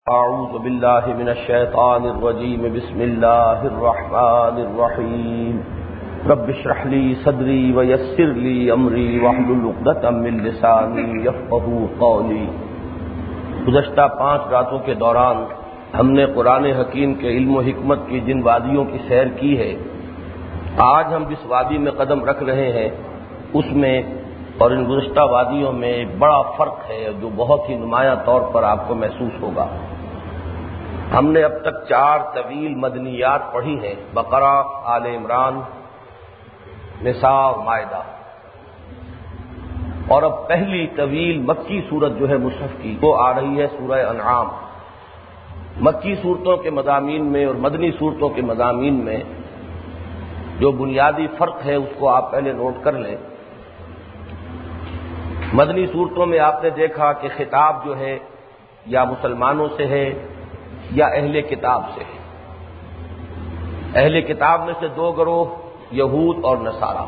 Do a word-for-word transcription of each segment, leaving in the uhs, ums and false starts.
اعوذ باللہ من الشیطان الرجیم بسم اللہ الرحمن الرحیم رب اشرح لی صدری ویسر لی امری واحلل عقدۃ من لسانی یفقہوا قولی۔ گزشتہ پانچ راتوں کے دوران ہم نے قرآن حکیم کے علم و حکمت کی جن وادیوں کی سیر کی ہے، آج ہم جس وادی میں قدم رکھ رہے ہیں اس میں اور ان گزشتہ وادیوں میں ایک بڑا فرق ہے جو بہت ہی نمایاں طور پر آپ کو محسوس ہوگا۔ ہم نے اب تک چار طویل مدنیات پڑھی ہیں، بقرہ، آل عمران، نساء اور مائدہ، اور اب پہلی طویل مکی سورت جو ہے مصحف کی وہ آ رہی ہے سورہ انعام۔ مکی صورتوں کے مضامین میں اور مدنی صورتوں کے مضامین میں جو بنیادی فرق ہے اس کو آپ پہلے نوٹ کر لیں۔ مدنی صورتوں میں آپ نے دیکھا کہ خطاب جو ہے یا مسلمانوں سے ہے یا اہل کتاب سے ہے۔ اہل کتاب میں سے دو گروہ یہود اور نصارہ،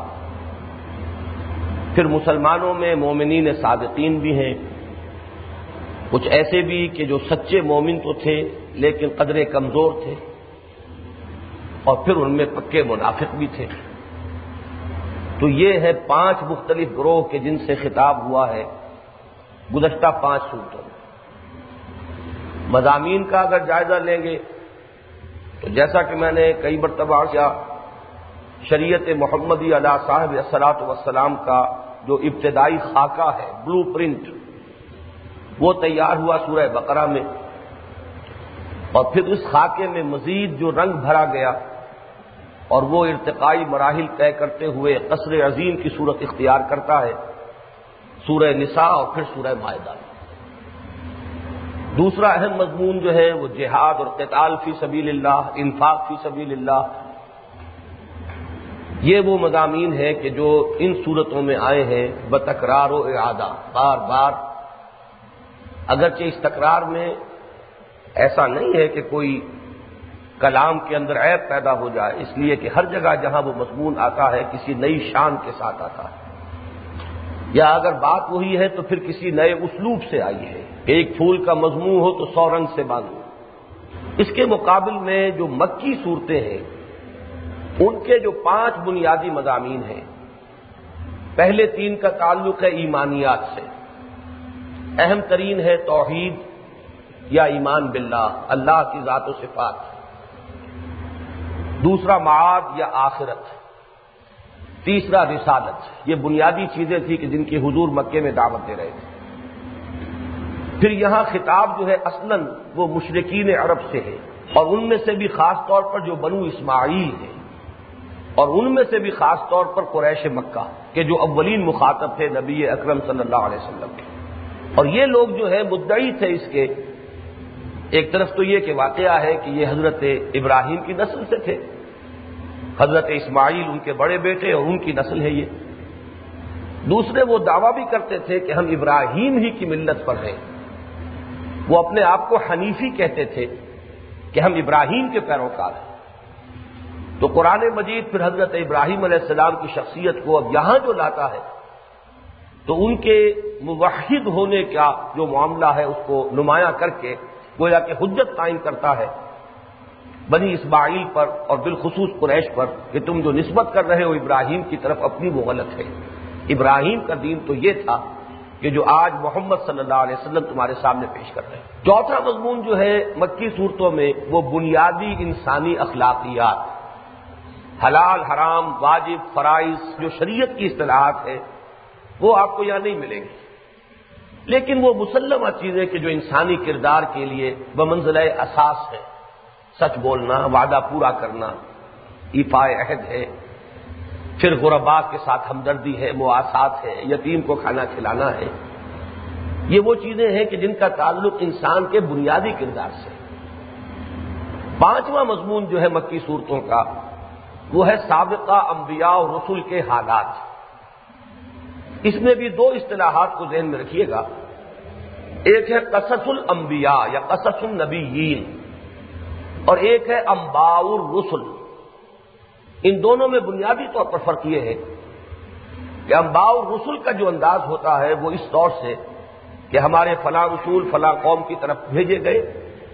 پھر مسلمانوں میں مومنین صادقین بھی ہیں، کچھ ایسے بھی کہ جو سچے مومن تو تھے لیکن قدرے کمزور تھے، اور پھر ان میں پکے منافق بھی تھے۔ تو یہ ہے پانچ مختلف گروہ کے جن سے خطاب ہوا ہے گزشتہ پانچ صورتوں میں۔ مضامین کا اگر جائزہ لیں گے تو جیسا کہ میں نے کئی مرتبہ کیا، شریعت محمدی علی صاحب الصلاۃ والسلام کا جو ابتدائی خاکہ ہے، بلو پرنٹ، وہ تیار ہوا سورہ بقرہ میں، اور پھر اس خاکے میں مزید جو رنگ بھرا گیا اور وہ ارتقائی مراحل طے کرتے ہوئے قصر عظیم کی صورت اختیار کرتا ہے سورہ نساء اور پھر سورہ مائدہ۔ دوسرا اہم مضمون جو ہے وہ جہاد اور قتال فی سبیل اللہ، انفاق فی سبیل اللہ۔ یہ وہ مضامین ہیں کہ جو ان صورتوں میں آئے ہیں بتکرار و اعادہ، بار بار، اگرچہ اس تکرار میں ایسا نہیں ہے کہ کوئی کلام کے اندر عیب پیدا ہو جائے، اس لیے کہ ہر جگہ جہاں وہ مضمون آتا ہے کسی نئی شان کے ساتھ آتا ہے، یا اگر بات وہی ہے تو پھر کسی نئے اسلوب سے آئی ہے کہ ایک پھول کا مضمون ہو تو سو رنگ سے باندھو۔ اس کے مقابل میں جو مکی صورتیں ہیں ان کے جو پانچ بنیادی مضامین ہیں، پہلے تین کا تعلق ہے ایمانیات سے، اہم ترین ہے توحید یا ایمان باللہ، اللہ کی ذات و صفات۔ دوسرا معاد یا آخرت، تیسرا رسالت۔ یہ بنیادی چیزیں تھیں کہ جن کی حضور مکے میں دعوت دے رہے تھے۔ پھر یہاں خطاب جو ہے اصلاً وہ مشرکین عرب سے ہے، اور ان میں سے بھی خاص طور پر جو بنو اسماعیل ہیں، اور ان میں سے بھی خاص طور پر قریش مکہ کے جو اولین مخاطب تھے نبی اکرم صلی اللہ علیہ وسلم کے۔ اور یہ لوگ جو ہے مدعی تھے اس کے، ایک طرف تو یہ کہ واقعہ ہے کہ یہ حضرت ابراہیم کی نسل سے تھے، حضرت اسماعیل ان کے بڑے بیٹے اور ان کی نسل ہے یہ۔ دوسرے وہ دعویٰ بھی کرتے تھے کہ ہم ابراہیم ہی کی ملت پر ہیں، وہ اپنے آپ کو حنیفی کہتے تھے کہ ہم ابراہیم کے پیروکار ہیں۔ تو قرآن مجید پھر حضرت ابراہیم علیہ السلام کی شخصیت کو اب یہاں جو لاتا ہے تو ان کے موحد ہونے کا جو معاملہ ہے اس کو نمایاں کر کے گویا کہ حجت قائم کرتا ہے بنی اسماعیل پر اور بالخصوص قریش پر کہ تم جو نسبت کر رہے ہو ابراہیم کی طرف اپنی وہ غلط ہے۔ ابراہیم کا دین تو یہ تھا کہ جو آج محمد صلی اللہ علیہ وسلم تمہارے سامنے پیش کر رہے ہیں۔ چوتھا مضمون جو ہے مکی صورتوں میں وہ بنیادی انسانی اخلاقیات، حلال حرام، واجب فرائض، جو شریعت کی اصطلاحات ہے وہ آپ کو یہاں نہیں ملیں گی، لیکن وہ مسلمہ چیزیں کہ جو انسانی کردار کے لیے بمنزلہ اساس ہے، سچ بولنا، وعدہ پورا کرنا، ایفاء عہد ہے، پھر غرباء کے ساتھ ہمدردی ہے، مواسات ہے، یتیم کو کھانا کھلانا ہے۔ یہ وہ چیزیں ہیں کہ جن کا تعلق انسان کے بنیادی کردار سے۔ پانچواں مضمون جو ہے مکی صورتوں کا وہ ہے سابقہ انبیاء اور رسل کے حالات۔ اس میں بھی دو اصطلاحات کو ذہن میں رکھیے گا، ایک ہے قصص الانبیاء یا قصص النبیین، اور ایک ہے انباء الرسل۔ ان دونوں میں بنیادی طور پر فرق یہ ہے کہ انباء الرسل کا جو انداز ہوتا ہے وہ اس طور سے کہ ہمارے فلاں رسول فلاں قوم کی طرف بھیجے گئے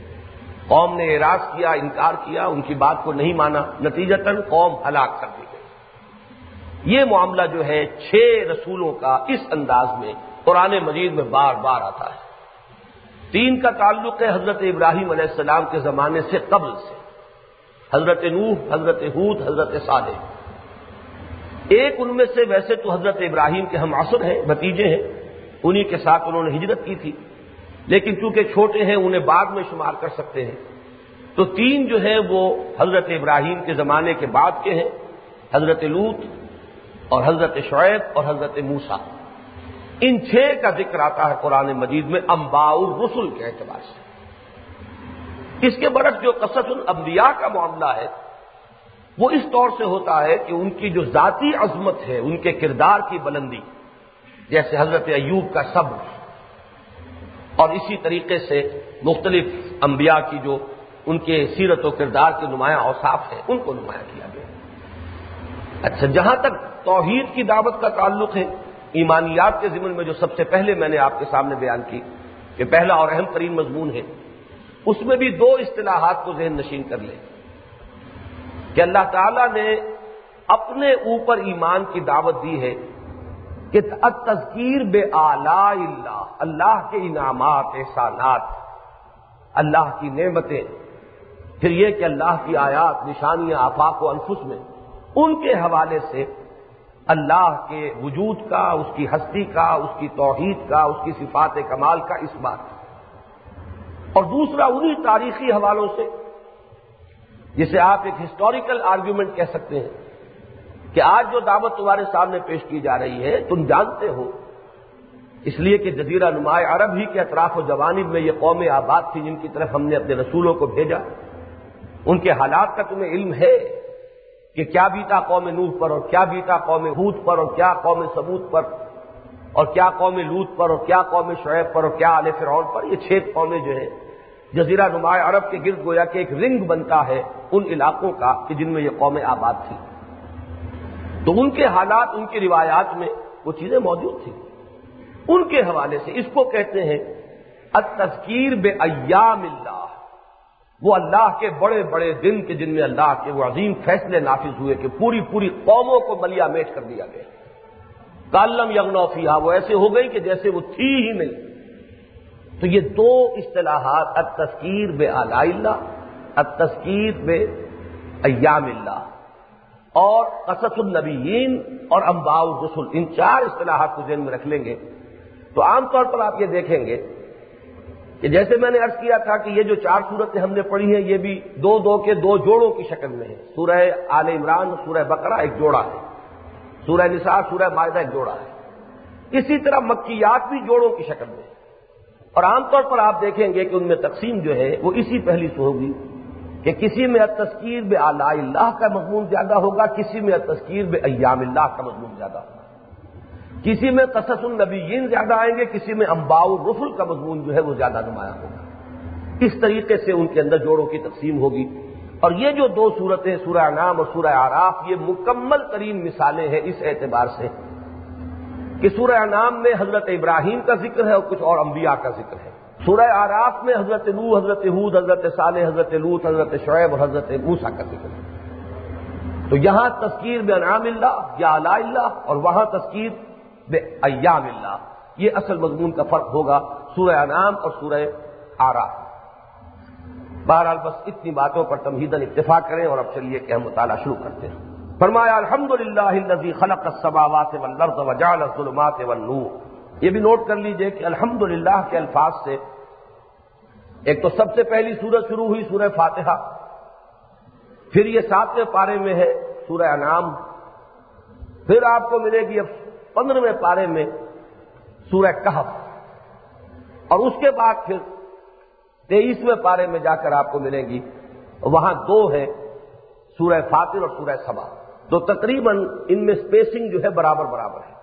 قوم نے اعراض کیا، انکار کیا، ان کی بات کو نہیں مانا، نتیجتاً قوم ہلاک کر دی گئی۔ یہ معاملہ جو ہے چھ رسولوں کا اس انداز میں قرآن مجید میں بار بار آتا ہے۔ تین کا تعلق ہے حضرت ابراہیم علیہ السلام کے زمانے سے قبل سے، حضرت نوح، حضرت ہود، حضرت صالح۔ ایک ان میں سے ویسے تو حضرت ابراہیم کے ہم عصر ہیں، بھتیجے ہیں، انہی کے ساتھ انہوں نے ہجرت کی تھی، لیکن چونکہ چھوٹے ہیں انہیں بعد میں شمار کر سکتے ہیں، تو تین جو ہے وہ حضرت ابراہیم کے زمانے کے بعد کے ہیں، حضرت لوط اور حضرت شعیب اور حضرت موسیٰ۔ ان چھ کا ذکر آتا ہے قرآن مجید میں انباء الرسل کے اعتبار سے۔ اس کے برعکس جو قصص الانبیاء کا معاملہ ہے وہ اس طور سے ہوتا ہے کہ ان کی جو ذاتی عظمت ہے، ان کے کردار کی بلندی، جیسے حضرت ایوب کا صبر، اور اسی طریقے سے مختلف انبیاء کی جو ان کے سیرت و کردار کے نمایاں اوصاف ہیں ان کو نمایاں کیا گیا۔ اچھا، جہاں تک توحید کی دعوت کا تعلق ہے، ایمانیات کے ضمن میں جو سب سے پہلے میں نے آپ کے سامنے بیان کی کہ پہلا اور اہم ترین مضمون ہے، اس میں بھی دو اصطلاحات کو ذہن نشین کر لیں کہ اللہ تعالیٰ نے اپنے اوپر ایمان کی دعوت دی ہے کہ التذکیر بآلاء اللہ، اللہ کے انعامات، احسانات، اللہ کی نعمتیں، پھر یہ کہ اللہ کی آیات، نشانیاں آفاق و انفس میں، ان کے حوالے سے اللہ کے وجود کا، اس کی ہستی کا، اس کی توحید کا، اس کی صفات کمال کا اس بات، اور دوسرا انہی تاریخی حوالوں سے جسے آپ ایک ہسٹوریکل آرگیومنٹ کہہ سکتے ہیں کہ آج جو دعوت تمہارے سامنے پیش کی جا رہی ہے تم جانتے ہو، اس لیے کہ جزیرہ نماء عرب ہی کے اطراف و جوانب میں یہ قومیں آباد تھی جن کی طرف ہم نے اپنے رسولوں کو بھیجا، ان کے حالات کا تمہیں علم ہے کہ کیا بیتا قوم نوح پر، اور کیا بیتا قوم ہود پر، اور کیا قوم ثمود پر، اور کیا قوم لوط پر، اور کیا قوم شعیب پر، اور کیا آل فرعون پر۔ یہ چھ قومیں جو ہیں جزیرہ نماء عرب کے گرد گویا کہ ایک رنگ بنتا ہے ان علاقوں کا کہ جن میں یہ قومیں آباد تھیں، تو ان کے حالات، ان کی روایات میں وہ چیزیں موجود تھیں۔ ان کے حوالے سے اس کو کہتے ہیں التذکیر بایام اللہ، وہ اللہ کے بڑے بڑے دن کے جن میں اللہ کے وہ عظیم فیصلے نافذ ہوئے کہ پوری پوری قوموں کو ملیا میٹ کر دیا گیا، کالم یغنوا فیہا، وہ ایسے ہو گئی کہ جیسے وہ تھی ہی نہیں۔ تو یہ دو اصطلاحات، التذکیر بآلاء اللہ، التذکیر بایام اللہ، اور قصص النبیین اور انباء الرسل، ان چار اصطلاحات کو ذہن میں رکھ لیں گے تو عام طور پر آپ یہ دیکھیں گے کہ جیسے میں نے عرض کیا تھا کہ یہ جو چار صورتیں ہم نے پڑھی ہیں یہ بھی دو دو کے دو جوڑوں کی شکل میں ہیں۔ سورہ آل عمران، سورہ بقرہ ایک جوڑا ہے، سورہ نساء، سورہ مائدہ ایک جوڑا ہے، اسی طرح مکیات بھی جوڑوں کی شکل میں ہیں، اور عام طور پر آپ دیکھیں گے کہ ان میں تقسیم جو ہے وہ اسی پہلی سے ہوگی کہ کسی میں التذکیر بآلاء اللہ کا مضمون زیادہ ہوگا، کسی میں التذکیر بایام اللہ کا مضمون زیادہ ہوگا، کسی میں قصص النبیین زیادہ آئیں گے، کسی میں انباء الرسل کا مضمون جو ہے وہ زیادہ نمایاں ہوگا۔ اس طریقے سے ان کے اندر جوڑوں کی تقسیم ہوگی، اور یہ جو دو صورتیں سورہ انعام اور سورہ اعراف یہ مکمل ترین مثالیں ہیں اس اعتبار سے کہ سورہ انعام میں حضرت ابراہیم کا ذکر ہے اور کچھ اور انبیاء کا ذکر ہے، سورہ اعراف میں حضرت نوح، حضرت ہود، حضرت صالح، حضرت لوط، حضرت شعیب اور حضرت موسیٰ کا ذکر ہے۔ تو یہاں تذکیر بانعام اللہ یا آلاء اللہ، اور وہاں تذکیر بایام اللہ، یہ اصل مضمون کا فرق ہوگا سورہ انعام اور سورہ اعراف۔ بہرحال بس اتنی باتوں پر تمہیداً اکتفا کریں اور اب چلیے کہ ہم مطالعہ شروع کرتے ہیں۔ فرمایا الحمدللہ الذی خلق السماوات والارض وجعل الظلمات والنور۔ یہ بھی نوٹ کر لیجئے کہ الحمدللہ کے الفاظ سے ایک تو سب سے پہلی سورت شروع ہوئی سورہ فاتحہ، پھر یہ ساتویں پارے میں ہے سورہ انعام، پھر آپ کو ملے گی اب پندرہویں پارے میں سورہ کہف، اور اس کے بعد پھر تیئیسویں پارے میں جا کر آپ کو ملیں گی، وہاں دو ہے سورہ فاطر اور سورہ سبا، تو تقریباً ان میں سپیسنگ جو ہے برابر برابر ہے۔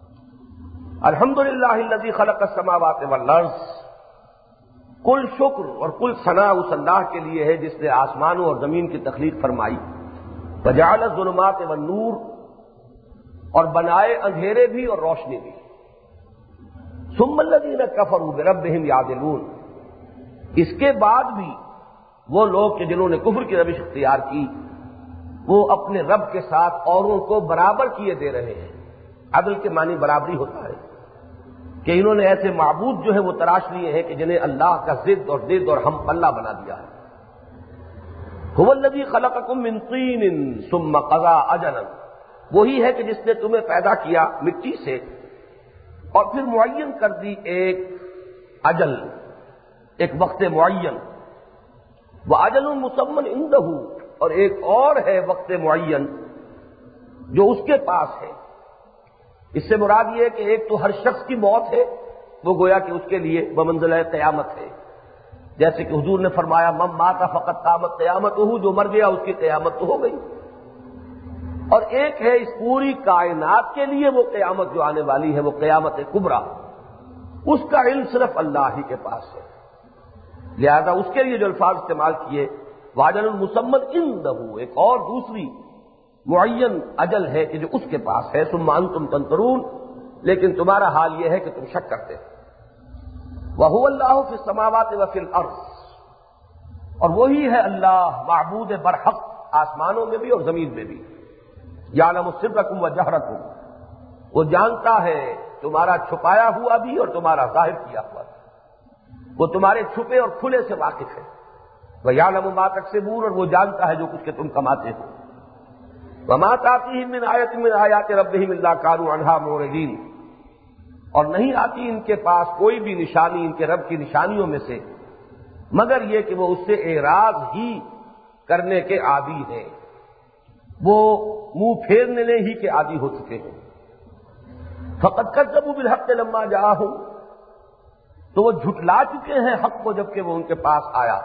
الحمدللہ الذی خلق السماوات والارض، کل شکر اور کل ثنا اس اللہ کے لیے ہے جس نے آسمانوں اور زمین کی تخلیق فرمائی، وجعل الظلمات والنور، اور بنائے اندھیرے بھی اور روشنی بھی، ثم الذین کفروا بربہم یعدلون، اس کے بعد بھی وہ لوگ کہ جنہوں نے کفر کی روش اختیار کی وہ اپنے رب کے ساتھ اوروں کو برابر کیے دے رہے ہیں. عدل کے معنی برابری ہوتا ہے کہ انہوں نے ایسے معبود جو ہے وہ تراش لیے ہیں کہ جنہیں اللہ کا ضد اور ضد اور ہم پلہ بنا دیا ہے. هو الذی خلقکم من طین ثم قضى اجلا، وہی ہے کہ جس نے تمہیں پیدا کیا مٹی سے اور پھر معین کر دی ایک اجل، ایک وقت معین. وَأَجَلٌ مُّسَمًّى عِندَهُ، اور ایک اور ہے وقت معین جو اس کے پاس ہے. اس سے مراد یہ ہے کہ ایک تو ہر شخص کی موت ہے، وہ گویا کہ اس کے لیے بمنزلہ قیامت ہے، جیسے کہ حضور نے فرمایا من مات فقط قامت قیامتہ، جو مر گیا اس کی قیامت تو ہو گئی. اور ایک ہے اس پوری کائنات کے لیے وہ قیامت جو آنے والی ہے، وہ قیامت کبریٰ، اس کا علم صرف اللہ ہی کے پاس ہے. لہذا اس کے لیے جو الفاظ استعمال کیے وَأَجَلٌ مُّسَمًّى عِندَهُ، ایک اور دوسری معین اجل ہے کہ جو اس کے پاس ہے. ثُمَّ أَنتُمْ تَمْتَرُونَ، لیکن تمہارا حال یہ ہے کہ تم شک کرتے ہو. وَهُوَ اللَّهُ فِي السَّمَاوَاتِ وَفِي الْأَرْضِ، اور وہی ہے اللہ معبود برحق آسمانوں میں بھی اور زمین میں بھی. یعلم سرکم وجہرکم، وہ جانتا ہے تمہارا چھپایا ہوا بھی اور تمہارا ظاہر کیا ہوا بھی. وہ تمہارے چھپے اور کھلے سے واقف ہے. وَيَعْلَمُ مَا تَكْسِبُونَ، اور وہ جانتا ہے جو کچھ کہ تم کماتے ہو. وَمَا تَأْتِيهِم مِّنْ آیَةٍ مِّنْ آیَاتِ رَبِّهِمْ إِلَّا كَانُوا عَنْهَا مُعْرِضِينَ، اور نہیں آتی ان کے پاس کوئی بھی نشانی ان کے رب کی نشانیوں میں سے مگر یہ کہ وہ اس سے اعراض ہی کرنے کے عادی ہیں، وہ منہ پھیرنے ہی کے عادی ہو چکے ہیں. فَقَدْ كَذَّبُوا بِالْحَقِّ لَمَّا جَاءَهُمْ، تو وہ جھٹلا چکے ہیں حق کو جبکہ وہ ان کے پاس آیا.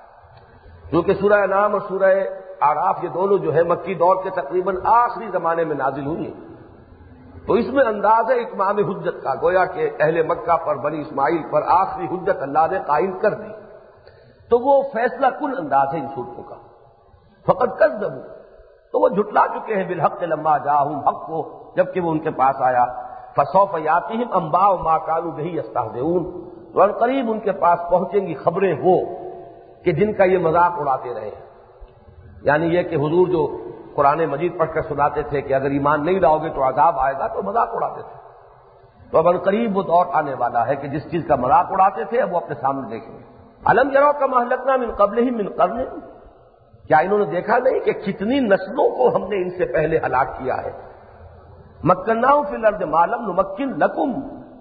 کیونکہ سورہ انعام اور سورہ اعراف یہ دونوں جو ہے مکی دور کے تقریباً آخری زمانے میں نازل ہوئی ہیں، تو اس میں انداز ہے اتمام حجت کا، گویا کہ اہل مکہ پر بنی اسماعیل پر آخری حجت اللہ نے قائم کر دی. تو وہ فیصلہ کن انداز ہے ان صورتوں کا. فقط کذبوا، تو وہ جھٹلا چکے ہیں بالحق لما جاءہم، حق کو جبکہ وہ ان کے پاس آیا. فسوف یاتیہم انباء ما کانوا بہ یستہزئون، تو ان قریب ان کے پاس پہنچیں گی خبریں وہ کہ جن کا یہ مذاق اڑاتے رہے. یعنی یہ کہ حضور جو قرآن مجید پڑھ کر سناتے تھے کہ اگر ایمان نہیں لاؤ گے تو عذاب آئے گا، تو مذاق اڑاتے تھے. تو اب ان قریب وہ دور آنے والا ہے کہ جس چیز کا مذاق اڑاتے تھے اب وہ اپنے سامنے دیکھیں گے. الم یروا کما اہلکنا من قبلہم من قرن، کیا انہوں نے دیکھا نہیں کہ کتنی نسلوں کو ہم نے ان سے پہلے ہلاک کیا ہے. مکناہم فی الارض ما لم نمکن لکم،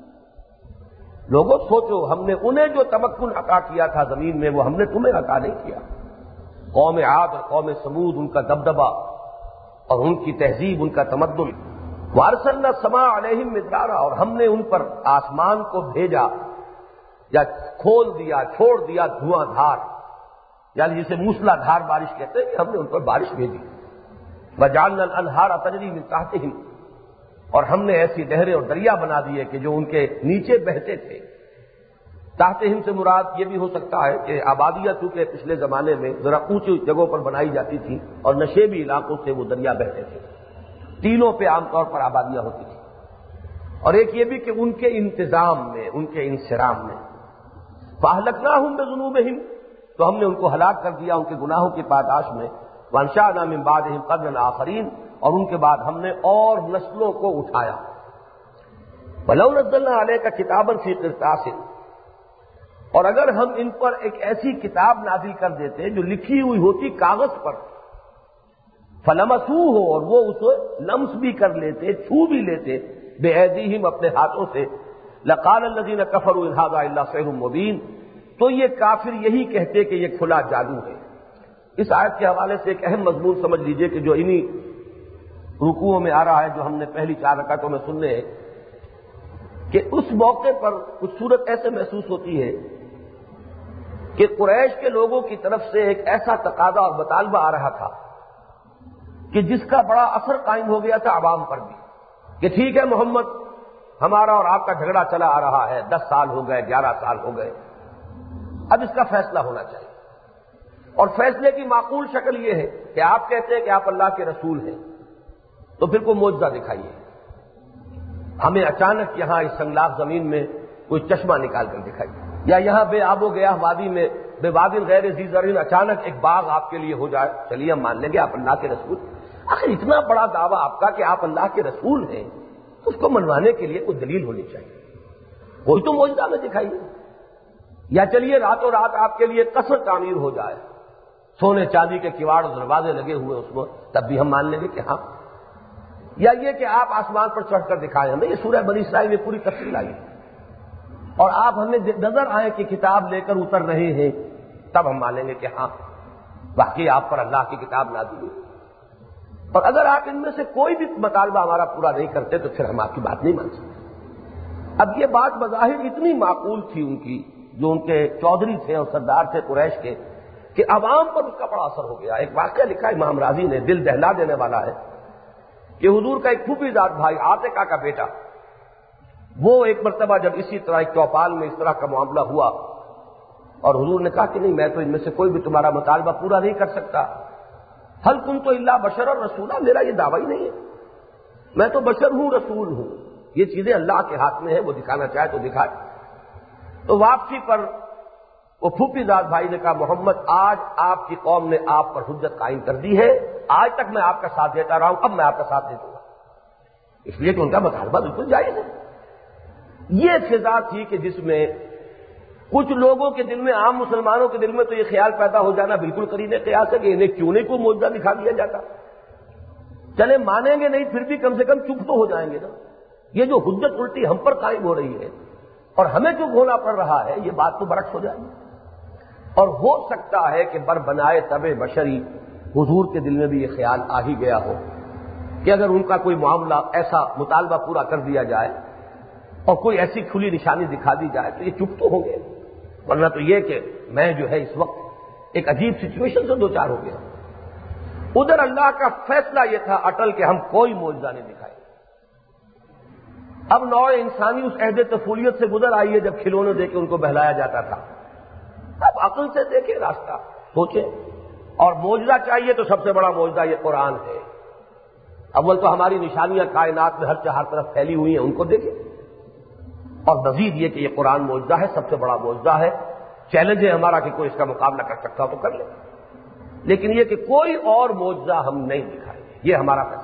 لوگوں سوچو ہم نے انہیں جو تمکن عطا کیا تھا زمین میں وہ ہم نے تمہیں عطا نہیں کیا. قوم عاد اور قوم سمود ان کا دبدبا اور ان کی تہذیب، ان کا تمدن. وارسلنا السماء علیہم مدرارا، اور ہم نے ان پر آسمان کو بھیجا یا کھول دیا، چھوڑ دیا دھواں دھار، یعنی جسے موسلا دھار بارش کہتے ہیں، ہم نے ان پر بارش بھیجی. وجعلنا الانہار تجری من تحتہم، اور ہم نے ایسی نہریں اور دریا بنا دیے کہ جو ان کے نیچے بہتے تھے. تحتہم سے مراد یہ بھی ہو سکتا ہے کہ آبادیاں چونکہ پچھلے زمانے میں ذرا اونچی جگہوں پر بنائی جاتی تھی اور نشیبی علاقوں سے وہ دریا بہتے تھے، ٹیلوں پہ عام طور پر آبادیاں ہوتی تھیں. اور ایک یہ بھی کہ ان کے انتظام میں، ان کے انصرام میں. فاہلکناہم بذنوبہم، تو ہم نے ان کو ہلاک کر دیا ان کے گناہوں کی پاداش میں. وانشأنا من بعدہم قرنا آخرین، اور ان کے بعد ہم نے اور نسلوں کو اٹھایا. وَلَوْ نَزَّلْنَا عَلَيْكَ كِتَابًا فِي قِرْطَاسٍ، اور اگر ہم ان پر ایک ایسی کتاب نازل کر دیتے جو لکھی ہوئی ہوتی کاغذ پر، فَلَمَسُوهُ، اور وہ اسے لمس بھی کر لیتے، چھو بھی لیتے، بِأَيْدِيهِمْ اپنے ہاتھوں سے، لَقَالَ الَّذِينَ كَفَرُوا إِنْ هَذَا إِلَّا سِحْرٌ مُّبِينٌ، تو یہ کافر یہی کہتے کہ یہ کھلا جادو ہے. اس آیت کے حوالے سے ایک اہم مضمون سمجھ لیجئے کہ جو انہی رکوعوں میں آ رہا ہے جو ہم نے پہلی چار رکعتوں میں سننے ہیں، کہ اس موقع پر کچھ صورت ایسے محسوس ہوتی ہے کہ قریش کے لوگوں کی طرف سے ایک ایسا تقاضا اور مطالبہ آ رہا تھا کہ جس کا بڑا اثر قائم ہو گیا تھا عوام پر بھی، کہ ٹھیک ہے محمد، ہمارا اور آپ کا جھگڑا چلا آ رہا ہے، دس سال ہو گئے، گیارہ سال ہو گئے، اب اس کا فیصلہ ہونا چاہیے. اور فیصلے کی معقول شکل یہ ہے کہ آپ کہتے ہیں کہ آپ اللہ کے رسول ہیں، تو پھر کوئی معجزہ دکھائیے، ہمیں اچانک یہاں اس سنگلاخ زمین میں کوئی چشمہ نکال کر دکھائیے، یا یہاں بے آب و گیا وادی میں بے وادٍ غیر ذی زرع اچانک ایک باغ آپ کے لیے ہو جائے، چلیے ہم مان لیں گے آپ اللہ کے رسول۔ آخر اتنا بڑا دعویٰ آپ کا کہ آپ اللہ کے رسول ہیں، اس کو منوانے کے لیے کوئی دلیل ہونی چاہیے، کوئی تو معجزہ میں دکھائیے۔ یا چلیے راتوں رات آپ کے لیے قصر تعمیر ہو جائے، سونے چاندی کے کواڑ اور دروازے لگے ہوئے اس میں، تب بھی ہم مان لیں گے کہ ہاں۔ یا یہ کہ آپ آسمان پر چڑھ کر دکھائیں ہمیں، یہ سورہ بنی اسرائیل میں پوری تفصیل آئی ہے، اور آپ ہمیں نظر آئے کہ کتاب لے کر اتر رہے ہیں، تب ہم مانیں گے کہ ہاں واقعی آپ پر اللہ کی کتاب نازل ہوئی۔ اور اگر آپ ان میں سے کوئی بھی مطالبہ ہمارا پورا نہیں کرتے تو پھر ہم آپ کی بات نہیں مان سکتے۔ اب یہ بات بظاہر اتنی معقول تھی ان کی، جو ان کے چودھری تھے اور سردار تھے قریش کے، کہ عوام پر اس کا بڑا اثر ہو گیا۔ ایک واقعہ لکھا امام راضی نے، دل دہلا دینے والا ہے، کہ حضور کا ایک پھوپھی زاد بھائی عاتقہ کا بیٹا، وہ ایک مرتبہ جب اسی طرح ایک چوپال میں اس طرح کا معاملہ ہوا، اور حضور نے کہا کہ نہیں، میں تو ان میں سے کوئی بھی تمہارا مطالبہ پورا نہیں کر سکتا، حل کنت الا بشرا رسولا، میرا یہ دعویٰ ہی نہیں ہے، میں تو بشر ہوں، رسول ہوں، یہ چیزیں اللہ کے ہاتھ میں ہے، وہ دکھانا چاہے تو دکھائے۔ تو واپسی پر وہ پھوپھی زاد بھائی نے کہا محمد آج آپ کی قوم نے آپ پر حجت قائم کر دی ہے، آج تک میں آپ کا ساتھ دیتا رہا ہوں، اب میں آپ کا ساتھ نہیں دوں گا، اس لیے کہ ان کا مطالبہ بالکل جائز ہے۔ یہ فضا تھی کہ جس میں کچھ لوگوں کے دل میں، عام مسلمانوں کے دل میں تو یہ خیال پیدا ہو جانا بالکل قرین قیاس ہے کہ انہیں کیوں نہیں کوئی معجزہ دکھا دیا جاتا، چلے مانیں گے نہیں پھر بھی کم سے کم چپ تو ہو جائیں گے نا۔ یہ جو حجت الٹی ہم پر قائم ہو رہی ہے اور ہمیں چپ ہونا پڑ رہا ہے، یہ بات تو برعکس ہو جائے گی۔ اور ہو سکتا ہے کہ بر بنائے طبع بشری حضور کے دل میں بھی یہ خیال آ ہی گیا ہو کہ اگر ان کا کوئی معاملہ ایسا مطالبہ پورا کر دیا جائے اور کوئی ایسی کھلی نشانی دکھا دی جائے تو یہ چپ تو ہوں گے، ورنہ تو یہ کہ میں جو ہے اس وقت ایک عجیب سچویشن سے دوچار ہو گیا۔ ادھر اللہ کا فیصلہ یہ تھا اٹل کہ ہم کوئی معجزہ نہیں دکھائیں۔ اب نوع انسانی اس عہد طفولیت سے گزر آئی ہے جب کھلونے دے کے ان کو بہلایا جاتا تھا، اب عقل سے دیکھیں راستہ، سوچیں، اور معجزہ چاہیے تو سب سے بڑا معجزہ یہ قرآن ہے۔ اول تو ہماری نشانیاں کائنات میں ہر چہار طرف پھیلی ہوئی ہیں، ان کو دیکھیں، اور مزید یہ کہ یہ قرآن معجزہ ہے، سب سے بڑا معجزہ ہے، چیلنج ہے ہمارا کہ کوئی اس کا مقابلہ کر سکتا ہو تو کر لے، لیکن یہ کہ کوئی اور معجزہ ہم نہیں دکھائیں گے، یہ ہمارا فیصلہ۔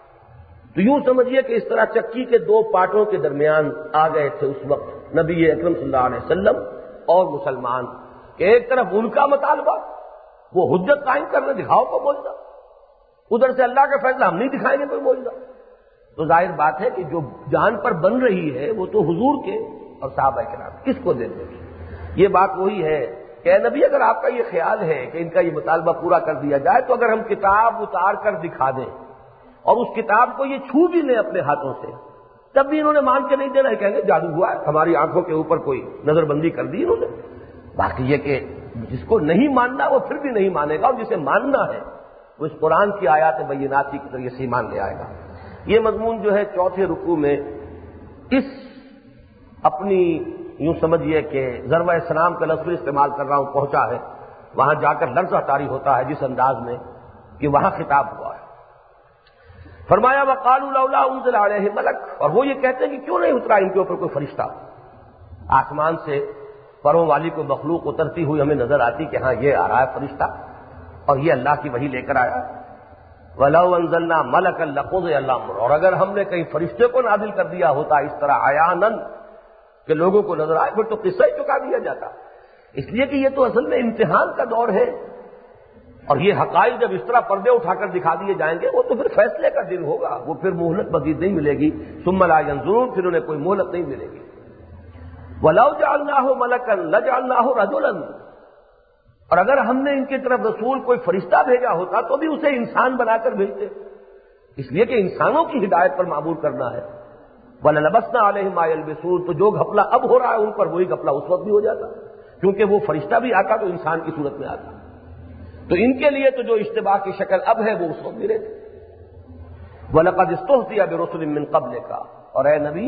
تو یوں سمجھیے کہ اس طرح چکی کے دو پارٹوں کے درمیان آ گئے تھے اس وقت نبی اکرم صلی اللہ علیہ وسلم اور مسلمان، کہ ایک طرف ان کا مطالبہ وہ حجت قائم کرنے دکھاؤ کو معجزہ، ادھر سے اللہ کا فیصلہ ہم نہیں دکھائیں گے کوئی معجزہ۔ تو ظاہر بات ہے کہ جو جان پر بن رہی ہے وہ تو حضور کے اور صحابہ کرام، کس کو دے دیں گے؟ یہ بات وہی ہے کہ اے نبی اگر آپ کا یہ خیال ہے کہ ان کا یہ مطالبہ پورا کر دیا جائے تو اگر ہم کتاب اتار کر دکھا دیں اور اس کتاب کو یہ چھو بھی لیں اپنے ہاتھوں سے، تب بھی انہوں نے مان کے نہیں دینا ہے، کہیں گے جادو ہوا ہے، ہماری آنکھوں کے اوپر کوئی نظر بندی کر دی انہوں نے۔ باقی یہ کہ جس کو نہیں ماننا وہ پھر بھی نہیں مانے گا، اور جسے ماننا ہے وہ اس قرآن کی آیات بینات کے ذریعے سے ایمان لے آئے گا۔ یہ مضمون جو ہے چوتھے رکوع میں اس اپنی یوں سمجھیے کہ ضربہ سلام کا لفظ استعمال کر رہا ہوں پہنچا ہے، وہاں جا کر لرزہ طاری ہوتا ہے جس انداز میں کہ وہاں خطاب ہوا ہے۔ فرمایا وقالوا لولا انزل علیہ ملک، اور وہ یہ کہتے ہیں کہ کیوں نہیں اترا ان کے اوپر کوئی فرشتہ، آسمان سے پروں والی کو مخلوق اترتی ہوئی ہمیں نظر آتی کہ ہاں یہ آ رہا ہے فرشتہ اور یہ اللہ کی وحی لے کر آیا۔ وَلَوْ أَنزَلْنَا مَلَكًا لَقُضِيَ الْأَمْرُ، اور اگر ہم نے کہیں فرشتے کو نازل کر دیا ہوتا اس طرح عیاناً کہ لوگوں کو نظر آئے، پھر تو قصہ ہی چکا دیا جاتا، اس لیے کہ یہ تو اصل میں امتحان کا دور ہے، اور یہ حقائق جب اس طرح پردے اٹھا کر دکھا دیے جائیں گے وہ تو پھر فیصلے کا دن ہوگا، وہ پھر مہلت مزید نہیں ملے گی، ثم لا ينظرون، پھر انہیں کوئی مہلت نہیں ملے گی۔ وَلَوْ جَعَلْنَاهُ مَلَكًا لَجَعَلْنَاهُ رَجُلًا، اور اگر ہم نے ان کی طرف رسول کوئی فرشتہ بھیجا ہوتا تو بھی اسے انسان بنا کر بھیجتے، اس لیے کہ انسانوں کی ہدایت پر معمور کرنا ہے۔ وَلَلَبَسْنَا عَلَيْهِمْ مَا يَلْبِسُونَ، تو جو گھپلہ اب ہو رہا ہے ان پر وہی گھپلہ اس وقت بھی ہو جاتا، کیونکہ وہ فرشتہ بھی آتا تو انسان کی صورت میں آتا، تو ان کے لیے تو جو اشتباہ کی شکل اب ہے وہ اس وقت بھی رہتی۔ وَلَقَدِ اسْتُهْزِئَ بِرُسُلٍ مِّن قَبْلِكَ، اور اے نبی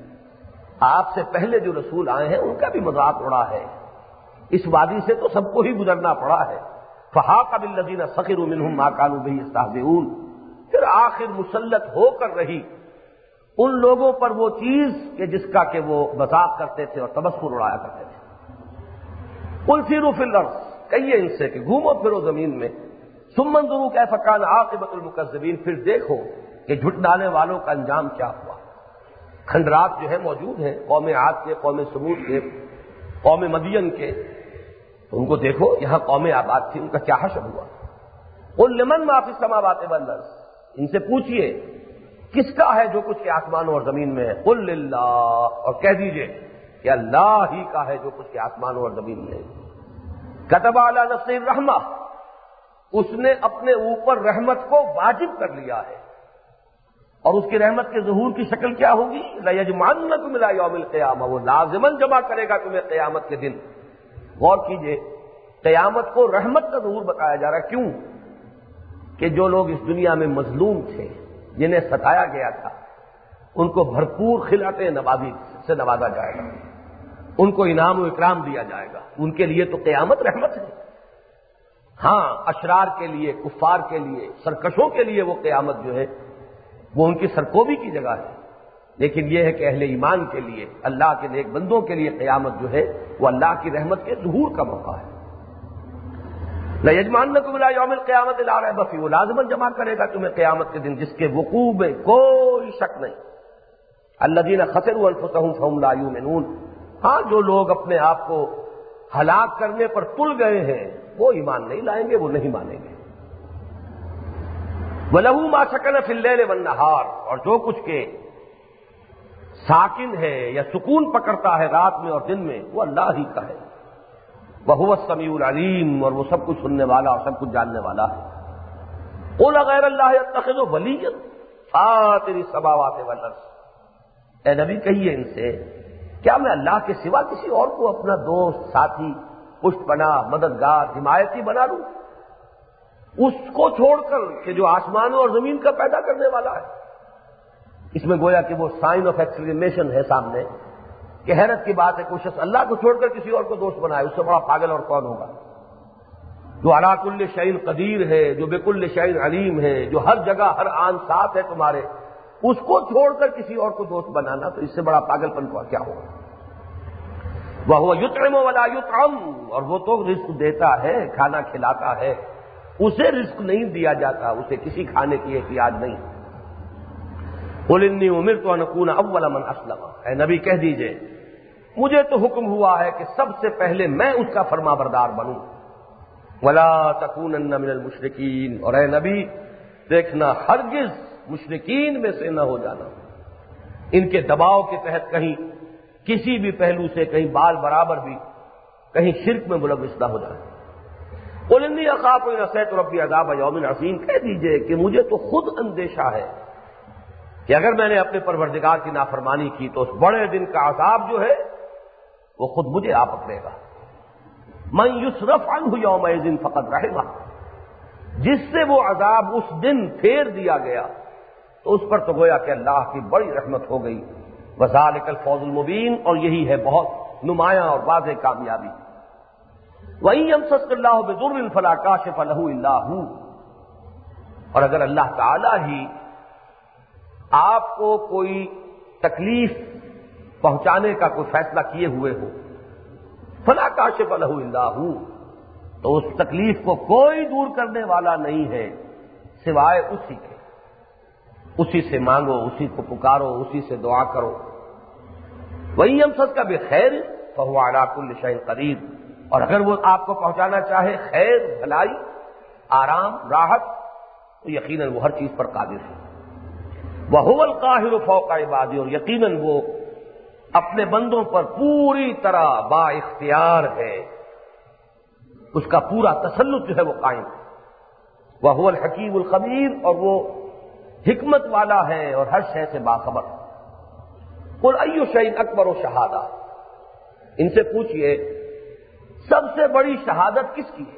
آپ سے پہلے جو رسول آئے ہیں ان کا بھی مذاق اڑا ہے، اس وادی سے تو سب کو ہی گزرنا پڑا ہے۔ فَحَاقَ بِالَّذِينَ سَخِرُوا مِنْهُمْ مَا كَانُوا بِهِ يَسْتَهْزِئُونَ، پھر آخر مسلط ہو کر رہی ان لوگوں پر وہ چیز کہ جس کا کہ وہ مذاق کرتے تھے اور تبصر اڑایا کرتے تھے۔ قل سیروا فی الارض، کہیے ان سے کہ گھومو پھرو زمین میں، ثم انظروا کیف کان عاقبۃ المکذبین، پھر دیکھو کہ جھٹلانے والوں کا انجام کیا ہوا۔ کھنڈرات جو ہے موجود ہیں قوم عاد کے، قوم سمود کے، قوم مدین کے، تو ان کو دیکھو، یہاں قوم آباد تھی، ان کا کیا حشر ہوا۔ قل لمن ما فی السماوات والارض، ان سے پوچھئے کس کا ہے جو کچھ کے آسمانوں اور زمین میں ہے۔ قل للہ، اور کہہ دیجئے کہ اللہ ہی کا ہے جو کچھ کے آسمانوں اور زمین میں ہے۔ کتب علی نفسہ الرحمہ، اس نے اپنے اوپر رحمت کو واجب کر لیا ہے، اور اس کی رحمت کے ظہور کی شکل کیا ہوگی؟ لَيَجْمَعَنَّكُمْ إِلَىٰ يَوْمِ الْقِيَامَةِ، وہ لازماً جمع کرے گا تمہیں قیامت کے دن۔ غور کیجئے، قیامت کو رحمت کا ظہور بتایا جا رہا ہے، کیوں؟ کہ جو لوگ اس دنیا میں مظلوم تھے، جنہیں ستایا گیا تھا، ان کو بھرپور خلعتِ نوازی سے نوازا جائے گا، ان کو انعام و اکرام دیا جائے گا، ان کے لیے تو قیامت رحمت ہے۔ ہاں، اشرار کے لیے، کفار کے لیے، سرکشوں کے لیے وہ قیامت جو ہے وہ ان کی سرکوبی کی جگہ ہے، لیکن یہ ہے کہ اہل ایمان کے لیے، اللہ کے نیک بندوں کے لیے قیامت جو ہے وہ اللہ کی رحمت کے ظہور کا موقع ہے۔ لَيَجْمَعَنَّكُمْ إِلَىٰ يَوْمِ الْقِيَامَةِ لَا رَيْبَ فِيهِ، وہ لازماً جمع کرے گا تمہیں قیامت کے دن جس کے وقوع میں کوئی شک نہیں۔ الَّذِينَ خَسِرُوا أَنفُسَهُمْ فَهُمْ لَا يُؤْمِنُونَ، ہاں جو لوگ اپنے آپ کو ہلاک کرنے پر تل گئے ہیں وہ ایمان نہیں لائیں گے، وہ نہیں مانیں گے۔ وَلَهُ مَا سَكَنَ فِي اللَّيْلِ وَالنَّهَارِ، اور جو کچھ کے ساکن ہے یا سکون پکڑتا ہے رات میں اور دن میں وہ اللہ ہی کا ہے۔ وَهُوَ السَّمِيعُ الْعَلِيمُ، اور وہ سب کچھ سننے والا اور سب کچھ جاننے والا ہے۔ قُلْ غَيْرَ اللَّهِ أَتَّخِذُ وَلِيًّا فَاطِرِ السَّمَاوَاتِ وَالْأَرْضِ، اے نبی کہیے ان سے کیا میں اللہ کے سوا کسی اور کو اپنا دوست، ساتھی، پشت پناہ، مددگار، حمایتی بنا لوں، اس کو چھوڑ کر کہ جو آسمانوں اور زمین کا پیدا کرنے والا ہے۔ اس میں گویا کہ وہ سائن آف ایکسکلیمیشن ہے سامنے کہ حیرت کی بات ہے، کوئی شخص اللہ کو چھوڑ کر کسی اور کو دوست بنائے، اس سے بڑا پاگل اور کون ہوگا؟ جو علی کل شیء قدیر ہے، جو بکل شیء علیم ہے، جو ہر جگہ ہر آن ساتھ ہے تمہارے، اس کو چھوڑ کر کسی اور کو دوست بنانا، تو اس سے بڑا پاگل پن کو کیا ہوگا؟ وَهُوَ يُطْعِمُ وَلَا يُطْعَمُ، اور وہ تو رزق دیتا ہے، کھانا کھلاتا ہے، اسے رزق نہیں دیا جاتا، اسے کسی کھانے کی احتیاج نہیں۔ قُلْ إِنِّي أُمِرْتُ أَنْ أَكُونَ أَوَّلَ مَنْ أَسْلَمَ، اے نبی کہہ دیجئے مجھے تو حکم ہوا ہے کہ سب سے پہلے میں اس کا فرما بردار بنوں۔ وَلَا تَكُونَنَّ مِنَ الْمُشْرِكِينَ، اور اے نبی دیکھنا ہرگز مشرکین میں سے نہ ہو جانا، ان کے دباؤ کے تحت کہیں کسی بھی پہلو سے کہیں بال برابر بھی کہیں شرک میں ملوث نہ ہو جانا۔ قُلْ إِنِّي أَخَافُ إِنْ عَصَيْتُ رَبِّي عَذَابَ يَوْمٍ عَظِيمٍ، کہہ دیجئے کہ مجھے تو خود اندیشہ ہے کہ اگر میں نے اپنے پروردگار کی نافرمانی کی تو اس بڑے دن کا عذاب جو ہے وہ خود مجھے آ پکڑے گا۔ مَن يُصْرَفْ عَنْهُ يَوْمَئِذٍ فَقَدْ رَحِمَهُ، جس سے وہ عذاب اس دن پھیر دیا گیا تو اس پر تو گویا کہ اللہ کی بڑی رحمت ہو گئی۔ وَذَلِكَ الْفَوْزُ الْمُبِينُ، اور یہی ہے بہت نمایاں اور واضح کامیابی۔ وَإِن يَمْسَسْكَ اللَّهُ بِضُرٍّ فَلَا كَاشِفَ لَهُ إِلَّا هُوَ، اور اگر اللہ تعالی ہی آپ کو کوئی تکلیف پہنچانے کا کوئی فیصلہ کیے ہوئے ہو، فَلَا كَاشِفَ لَهُ إِلَّا هُوَ، تو اس تکلیف کو کوئی دور کرنے والا نہیں ہے سوائے اسی کے۔ اسی سے مانگو، اسی کو پکارو، اسی سے دعا کرو۔ وَإِن يَمْسَسْكَ بِخَيْرٍ فَهُوَ عَلَىٰ كُلِّ شَيْءٍ قَدِيرٌ، اور اگر وہ آپ کو پہنچانا چاہے خیر، بھلائی، آرام، راحت، تو یقیناً وہ ہر چیز پر قادر ہے۔ وَهُوَ الْقَاهِرُ فَوْقَ عِبَادِهِ، اور یقیناً وہ اپنے بندوں پر پوری طرح با اختیار ہے، اس کا پورا تسلط جو ہے وہ قائم ہے۔ وَهُوَ الْحَكِيمُ الْخَبِيرُ، اور وہ حکمت والا ہے اور ہر شے سے باخبر۔ قُلْ أَيُّ شَيْءٍ أَكْبَرُ شَهَادَةً، ان سے پوچھئے سب سے بڑی شہادت کس کی ہے،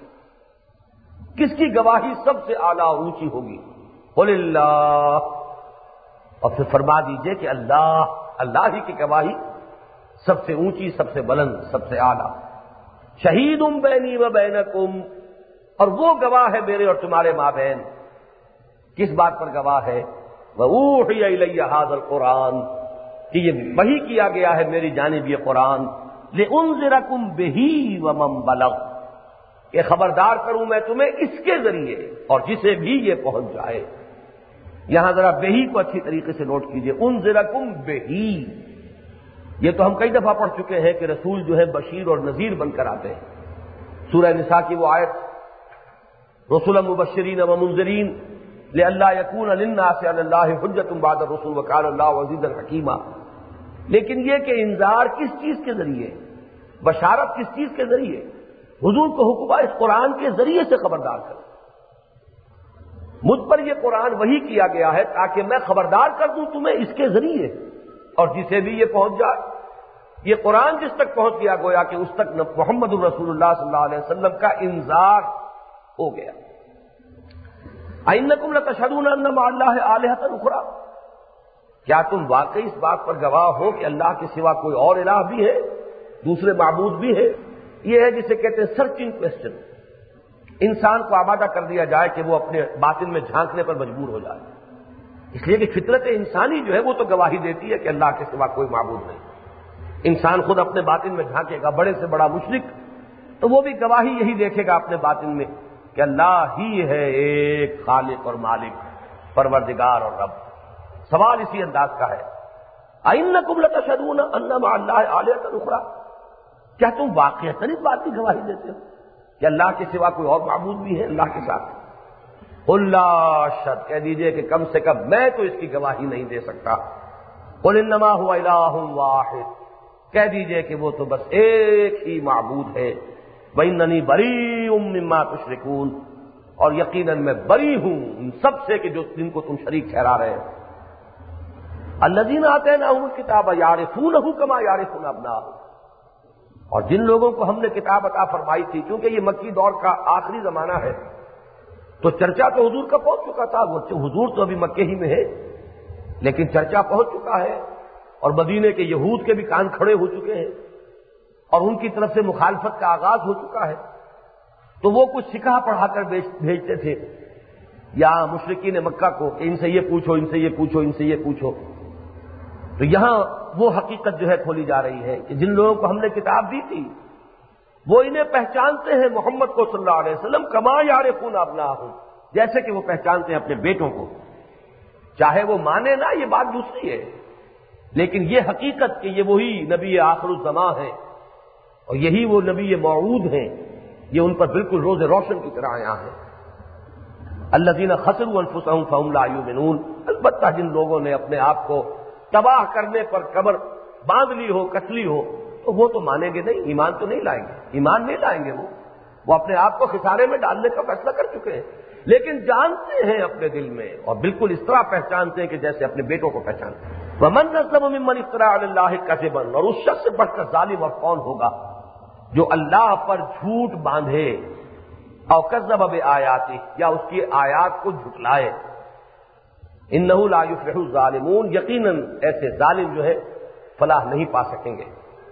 کس کی گواہی سب سے اعلیٰ اور اونچی ہوگی؟ قُلِ اللَّهُ، اور پھر فرما دیجئے کہ اللہ، اللہ ہی کی گواہی سب سے اونچی، سب سے بلند، سب سے اعلیٰ۔ شہید بینی و بینکم، اور وہ گواہ ہے میرے اور تمہارے مابین۔ کس بات پر گواہ ہے؟ وَأُوحِيَ إِلَيَّ هَذَا الْقُرْآنُ، کہ یہ وحی کیا گیا ہے میری جانب یہ قرآن، لِأُنذِرَكُمْ بِهِ وَمَنْ بَلَغَ، کہ خبردار کروں میں تمہیں اس کے ذریعے اور جسے بھی یہ پہنچ جائے. یہاں ذرا بہی کو اچھی طریقے سے نوٹ کیجئے. انذرکم بہی، یہ تو ہم کئی دفعہ پڑھ چکے ہیں کہ رسول جو ہے بشیر اور نذیر بن کر آتے ہیں. سورہ نساء کی وہ آیت رسولا مبشرین و منذرین لئلا یکون للناس علی اللہ حجۃ بعد الرسل وکان اللہ عزیزا حکیما. لیکن یہ کہ انذار کس چیز کے ذریعے، بشارت کس چیز کے ذریعے؟ حضور کو حکم ہے اس قرآن کے ذریعے سے خبردار کرو. مجھ پر یہ قرآن وحی کیا گیا ہے تاکہ میں خبردار کر دوں تمہیں اس کے ذریعے، اور جسے بھی یہ پہنچ جائے. یہ قرآن جس تک پہنچ گیا گویا کہ اس تک محمد الرسول اللہ صلی اللہ علیہ وسلم کا انذار ہو گیا. اَإِنَّكُمْ لَتَشْهَدُونَ أَنَّ مَعَ اللَّهِ آلِهَةً أُخْرَىٰ، کیا تم واقعی اس بات پر گواہ ہو کہ اللہ کے سوا کوئی اور الہ بھی ہے، دوسرے معبود بھی ہے؟ یہ ہے جسے کہتے ہیں سرچنگ کوسچن. انسان کو آمادہ کر دیا جائے کہ وہ اپنے باطن میں جھانکنے پر مجبور ہو جائے. اس لیے کہ فطرت انسانی جو ہے وہ تو گواہی دیتی ہے کہ اللہ کے سوا کوئی معبود نہیں. انسان خود اپنے باطن میں جھانکے گا، بڑے سے بڑا مشرک تو وہ بھی گواہی یہی دیکھے گا اپنے باطن میں کہ اللہ ہی ہے ایک خالق اور مالک، پروردگار اور رب. سوال اسی انداز کا ہے. اَإِنَّكُمْ لَتَشْهَدُونَ أَنَّ مَعَ اللَّهِ آلِهَةً أُخْرَىٰ، کیا تم واقعتاً اس بات کی گواہی دیتے ہو کہ اللہ کے سوا کوئی اور معبود بھی ہے اللہ کے ساتھ؟ قُل لَا أَشْهَدُ، کہہ دیجئے کہ کم سے کم میں تو اس کی گواہی نہیں دے سکتا. قُلْ إِنَّمَا هُوَ إِلَٰهٌ وَاحِدٌ، کہہ دیجئے کہ وہ تو بس ایک ہی معبود ہے. وَإِنَّنِي بَرِيءٌ مِّمَّا تُشْرِكُونَ، اور یقیناً میں بری ہوں ان سب سے کہ جو جن کو تم شریک ٹھہرا رہے ہیں. الَّذِينَ آتَيْنَاهُمُ الْكِتَابَ يَعْرِفُونَهُ كَمَا يَعْرِفُونَ أَبْنَاءَهُمْ، اور جن لوگوں کو ہم نے کتاب عطا فرمائی تھی، کیونکہ یہ مکی دور کا آخری زمانہ ہے تو چرچا تو حضور کا پہنچ چکا تھا. وہ حضور تو ابھی مکے ہی میں ہے لیکن چرچا پہنچ چکا ہے، اور مدینے کے یہود کے بھی کان کھڑے ہو چکے ہیں اور ان کی طرف سے مخالفت کا آغاز ہو چکا ہے. تو وہ کچھ سکھا پڑھا کر بھیجتے تھے یا مشرکین مکہ کو کہ ان سے یہ پوچھو، ان سے یہ پوچھو، ان سے یہ پوچھو. تو یہاں وہ حقیقت جو ہے کھولی جا رہی ہے کہ جن لوگوں کو ہم نے کتاب دی تھی وہ انہیں پہچانتے ہیں محمد کو صلی اللہ علیہ وسلم کما یعرفون ابناءہم، جیسے کہ وہ پہچانتے ہیں اپنے بیٹوں کو. چاہے وہ مانے نہ، یہ بات دوسری ہے، لیکن یہ حقیقت کہ یہ وہی نبی آخر الزماں ہیں اور یہی وہ نبی موعود ہیں، یہ ان پر بالکل روز روشن کی طرح آیا ہے. الذین خسروا انفسهم فهم لا یؤمنون، البتہ جن لوگوں نے اپنے آپ کو تباہ کرنے پر کمر باندھ لی ہو، کس لی ہو، تو وہ تو مانیں گے نہیں، ایمان تو نہیں لائیں گے، ایمان نہیں لائیں گے. وہ وہ اپنے آپ کو خسارے میں ڈالنے کا فیصلہ کر چکے ہیں، لیکن جانتے ہیں اپنے دل میں اور بالکل اس طرح پہچانتے ہیں کہ جیسے اپنے بیٹوں کو پہچانتے ہیں. وَمَنْ أَظْلَمُ مِمَّنِ افْتَرَىٰ عَلَى اللَّهِ كَذِبًا، اور اس شخص سے بڑھ کر ظالم اور کون ہوگا جو اللہ پر جھوٹ باندھے، او کذب بآیاتہ، یا اس کی آیات کو جھٹلائے. انہ لا یفلح الظالمون، یقیناً ایسے ظالم جو ہے فلاح نہیں پا سکیں گے.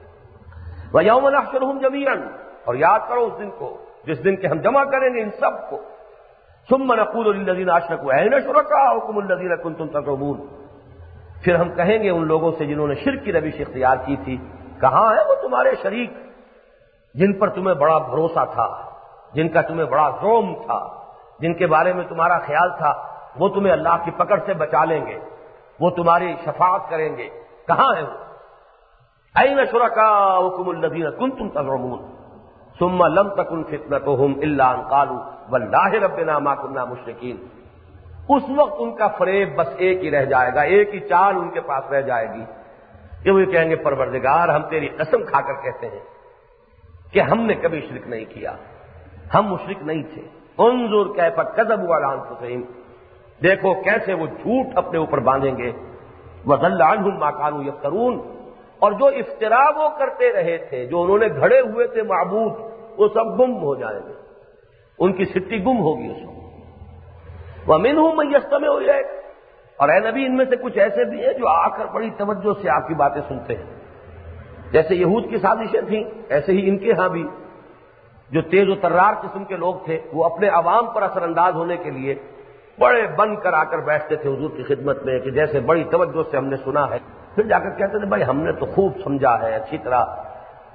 ویوم نحشرہم جمیعا، اور یاد کرو اس دن کو جس دن کے ہم جمع کریں گے ان سب کو. ثم نقول للذین اشرکوا این شرکاؤکم الذین کنتم تزعمون، پھر ہم کہیں گے ان لوگوں سے جنہوں نے شرک کی روش اختیار کی تھی، کہاں ہیں وہ تمہارے شریک جن پر تمہیں بڑا بھروسہ تھا، جن کا تمہیں بڑا زوم تھا، جن کے بارے میں تمہارا خیال تھا وہ تمہیں اللہ کی پکڑ سے بچا لیں گے، وہ تمہاری شفاعت کریں گے، کہاں ہیں وہ؟ این شرکاؤکم الذین کنتم تزعمون ثم لم تکن فتنتهم الا ان قالوا واللہ ربنا ما كنا مشرکین. اس وقت ان کا فریب بس ایک ہی رہ جائے گا، ایک ہی چال ان کے پاس رہ جائے گی کہ وہ کہیں گے پروردگار ہم تیری قسم کھا کر کہتے ہیں کہ ہم نے کبھی شرک نہیں کیا، ہم مشرک نہیں تھے. انظر کیف کذبوا علی انفسہم، دیکھو کیسے وہ جھوٹ اپنے اوپر باندھیں گے. وضل عنہم ما كانوا یفترون، اور جو افترا وہ کرتے رہے تھے، جو انہوں نے گھڑے ہوئے تھے معبود، وہ سب گم ہو جائیں گے، ان کی سٹی گم ہوگی اس وقت. وَمِنْهُمْ مَن يَسْتَمِعُ إِلَيْكَ، اور اے نبی ان میں سے کچھ ایسے بھی ہیں جو آ کر بڑی توجہ سے آپ کی باتیں سنتے ہیں. جیسے یہود کی سازشیں تھیں ایسے ہی ان کے ہاں بھی جو تیز و ترار قسم کے لوگ تھے وہ اپنے عوام پر اثر انداز ہونے کے لیے بڑے بن کر آ کر بیٹھتے تھے حضور کی خدمت میں کہ جیسے بڑی توجہ سے ہم نے سنا ہے. پھر جا کر کہتے تھے بھائی ہم نے تو خوب سمجھا ہے، اچھی طرح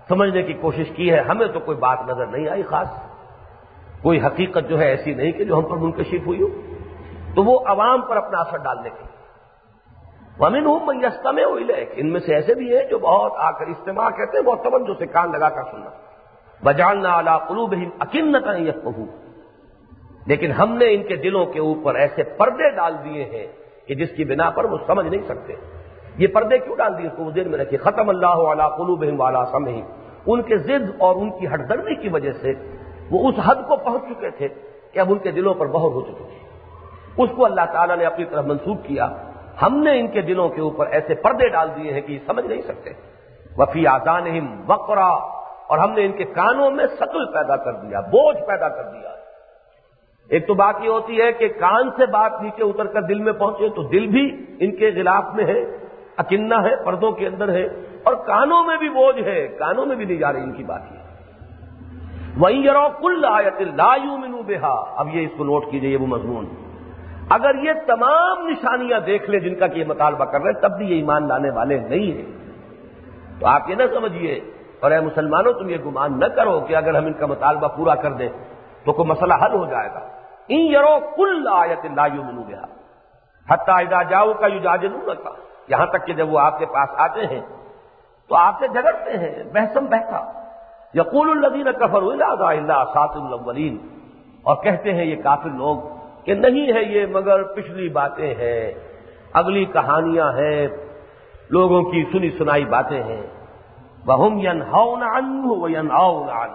سمجھنے کی کوشش کی ہے، ہمیں تو کوئی بات نظر نہیں آئی خاص، کوئی حقیقت جو ہے ایسی نہیں کہ جو ہم پر منکشف ہوئی ہو، تو وہ عوام پر اپنا اثر ڈالنے کی۔ وَمِنْهُمْ مَنْ يَسْتَمِعُ إِلَيْكَ، ان میں سے ایسے بھی ہیں جو بہت آ کر استماع کہتے ہیں بہت توجہ سے کان لگا کر سننا۔ وَجَعَلْنَا عَلَىٰ قُلُوبِهِمْ أَكِنَّةً أَن يَفْقَهُوهُ، لیکن ہم نے ان کے دلوں کے اوپر ایسے پردے ڈال دیے ہیں کہ جس کی بنا پر وہ سمجھ نہیں سکتے۔ یہ پردے کیوں ڈال دیے اس کو وہ ذہن میں رکھیے۔ ختم اللہ علی قلوبہم وعلی سمعہم، ان کے ضد اور ان کی ہٹ دردی کی وجہ سے وہ اس حد کو پہنچ چکے تھے کہ اب ان کے دلوں پر مہر ہو چکی تھی، اس کو اللہ تعالیٰ نے اپنی طرف منسوخ کیا۔ ہم نے ان کے دلوں کے اوپر ایسے پردے ڈال دیے ہیں کہ یہ سمجھ نہیں سکتے۔ وفی آذانہم وقرا، اور ہم نے ان کے کانوں میں ثقل پیدا کر دیا، بوجھ پیدا کر دیا۔ ایک تو بات یہ ہوتی ہے کہ کان سے بات نیچے اتر کر دل میں پہنچے تو دل بھی ان کے غلاف میں ہے، اکنہ ہے، پردوں کے اندر ہے، اور کانوں میں بھی بوجھ ہے، کانوں میں بھی نہیں جا رہی ان کی بات یہ۔ وَإِن يَرَوْا كُلَّ آیَةٍ لَا يُؤْمِنُوا بِهَا، اب یہ اس کو نوٹ کیجئے، یہ وہ مضمون، اگر یہ تمام نشانیاں دیکھ لیں جن کا کہ یہ مطالبہ کر رہے ہیں تب بھی یہ ایمان لانے والے نہیں ہیں، تو آپ یہ نہ سمجھیے، اور اے مسلمانوں تم یہ گمان نہ کرو کہ اگر ہم ان کا مطالبہ پورا کر دیں تو کوئی مسئلہ حل ہو جائے گا۔ ان یرو کل آیت لا یؤمنوا بها حتی اذا جاؤک یجادلونک، یہاں تک کہ جب وہ آپ کے پاس آتے ہیں تو آپ سے جھگڑتے ہیں بحثم بحثا۔ یقول الذین کفروا ان ھذا الا اساطیر الاولین، اور کہتے ہیں یہ کافر لوگ کہ نہیں ہے یہ مگر پچھلی باتیں ہیں، اگلی کہانیاں ہیں، لوگوں کی سنی سنائی باتیں ہیں۔ وہم ینہون عنہ وینأون عنہ،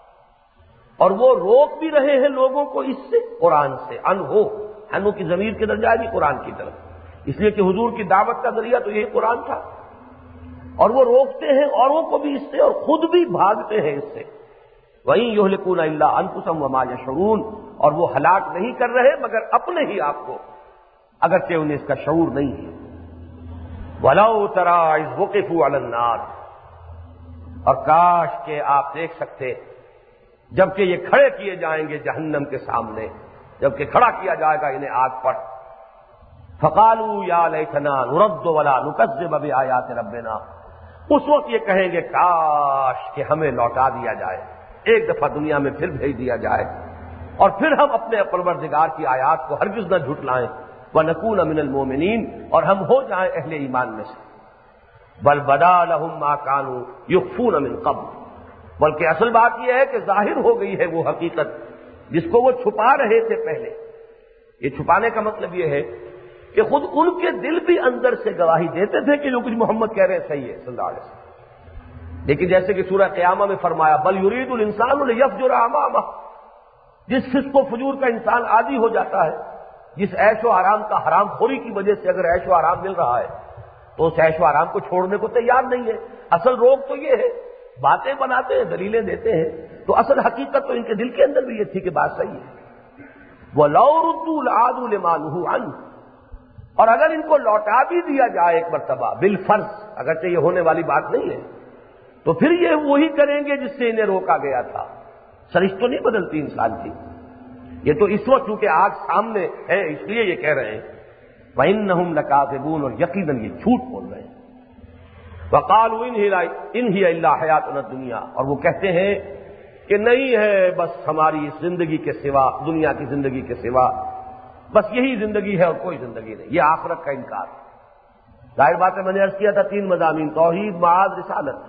اور وہ روک بھی رہے ہیں لوگوں کو اس سے، قرآن سے۔ انہو، انہو کی ضمیر کے در جائے گی قرآن کی طرف، اس لیے کہ حضور کی دعوت کا ذریعہ تو یہی قرآن تھا، اور وہ روکتے ہیں اوروں کو بھی اس سے اور خود بھی بھاگتے ہیں اس سے۔ وَإِن يُهْلِكُونَ إِلَّا أَنفُسَهُمْ وَمَا يَشْعُرُونَ، اور وہ ہلاک نہیں کر رہے مگر اپنے ہی آپ کو، اگرچہ انہیں اس کا شعور نہیں ہے۔ وَلَوْ تَرَىٰ إِذْ وُقِفُوا عَلَى النَّارِ، اور کاش کہ آپ دیکھ سکتے جبکہ یہ کھڑے کیے جائیں گے جہنم کے سامنے، جبکہ کھڑا کیا جائے گا انہیں آگ پر۔ فقالوا یا لیتنا نرد ولا نکذب بآیات ربنا، اس وقت یہ کہیں گے کاش کہ ہمیں لوٹا دیا جائے، ایک دفعہ دنیا میں پھر بھیج دیا جائے، اور پھر ہم اپنے پروردگار کی آیات کو ہرگز نہ جھٹلائیں، ونکون من المؤمنین، اور ہم ہو جائیں اہل ایمان میں سے۔ بل بدا لهم ما كانوا يخفون من قبل، بلکہ اصل بات یہ ہے کہ ظاہر ہو گئی ہے وہ حقیقت جس کو وہ چھپا رہے تھے پہلے۔ یہ چھپانے کا مطلب یہ ہے کہ خود ان کے دل بھی اندر سے گواہی دیتے تھے کہ جو کچھ محمد کہہ رہے ہیں صحیح ہے صلی اللہ علیہ وسلم، لیکن جیسے کہ سورہ قیامہ میں فرمایا بل یرید الانسان لیفجر امامہ، جس فسق و فجور کا انسان عادی ہو جاتا ہے، جس عیش و آرام کا حرام خوری کی وجہ سے اگر عیش و آرام مل رہا ہے تو اس عیش و آرام کو چھوڑنے کو تیار نہیں ہے۔ اصل روگ تو یہ ہے، باتیں بناتے ہیں، دلیلیں دیتے ہیں، تو اصل حقیقت تو ان کے دل کے اندر بھی یہ تھی کہ بات صحیح ہے۔ وَلَوْ رُدُّوا لَعَادُوا لِمَا نُهُوا عَنْهُ، اور اگر ان کو لوٹا بھی دیا جائے ایک مرتبہ بالفرض، اگرچہ یہ ہونے والی بات نہیں ہے، تو پھر یہ وہی کریں گے جس سے انہیں روکا گیا تھا۔ سرشت تو نہیں بدلتی انسان کی، یہ تو اس وقت چونکہ آگ سامنے ہے اس لیے یہ کہہ رہے ہیں وَإِنَّهُمْ لَكَاذِبُونَ، اور یقیناً یہ جھوٹ بول رہے ہیں۔ وَقَالُوا إِنْ هِيَ إِلَّا حَيَاتُنَا الدُّنْيَا، اور وہ کہتے ہیں کہ نہیں ہے بس ہماری اس زندگی کے سوا، دنیا کی زندگی کے سوا بس یہی زندگی ہے اور کوئی زندگی نہیں، یہ آخرت کا انکار۔ ظاہر بات ہے، میں نے عرض کیا تھا تین مضامین، توحید، معاد، رسالت۔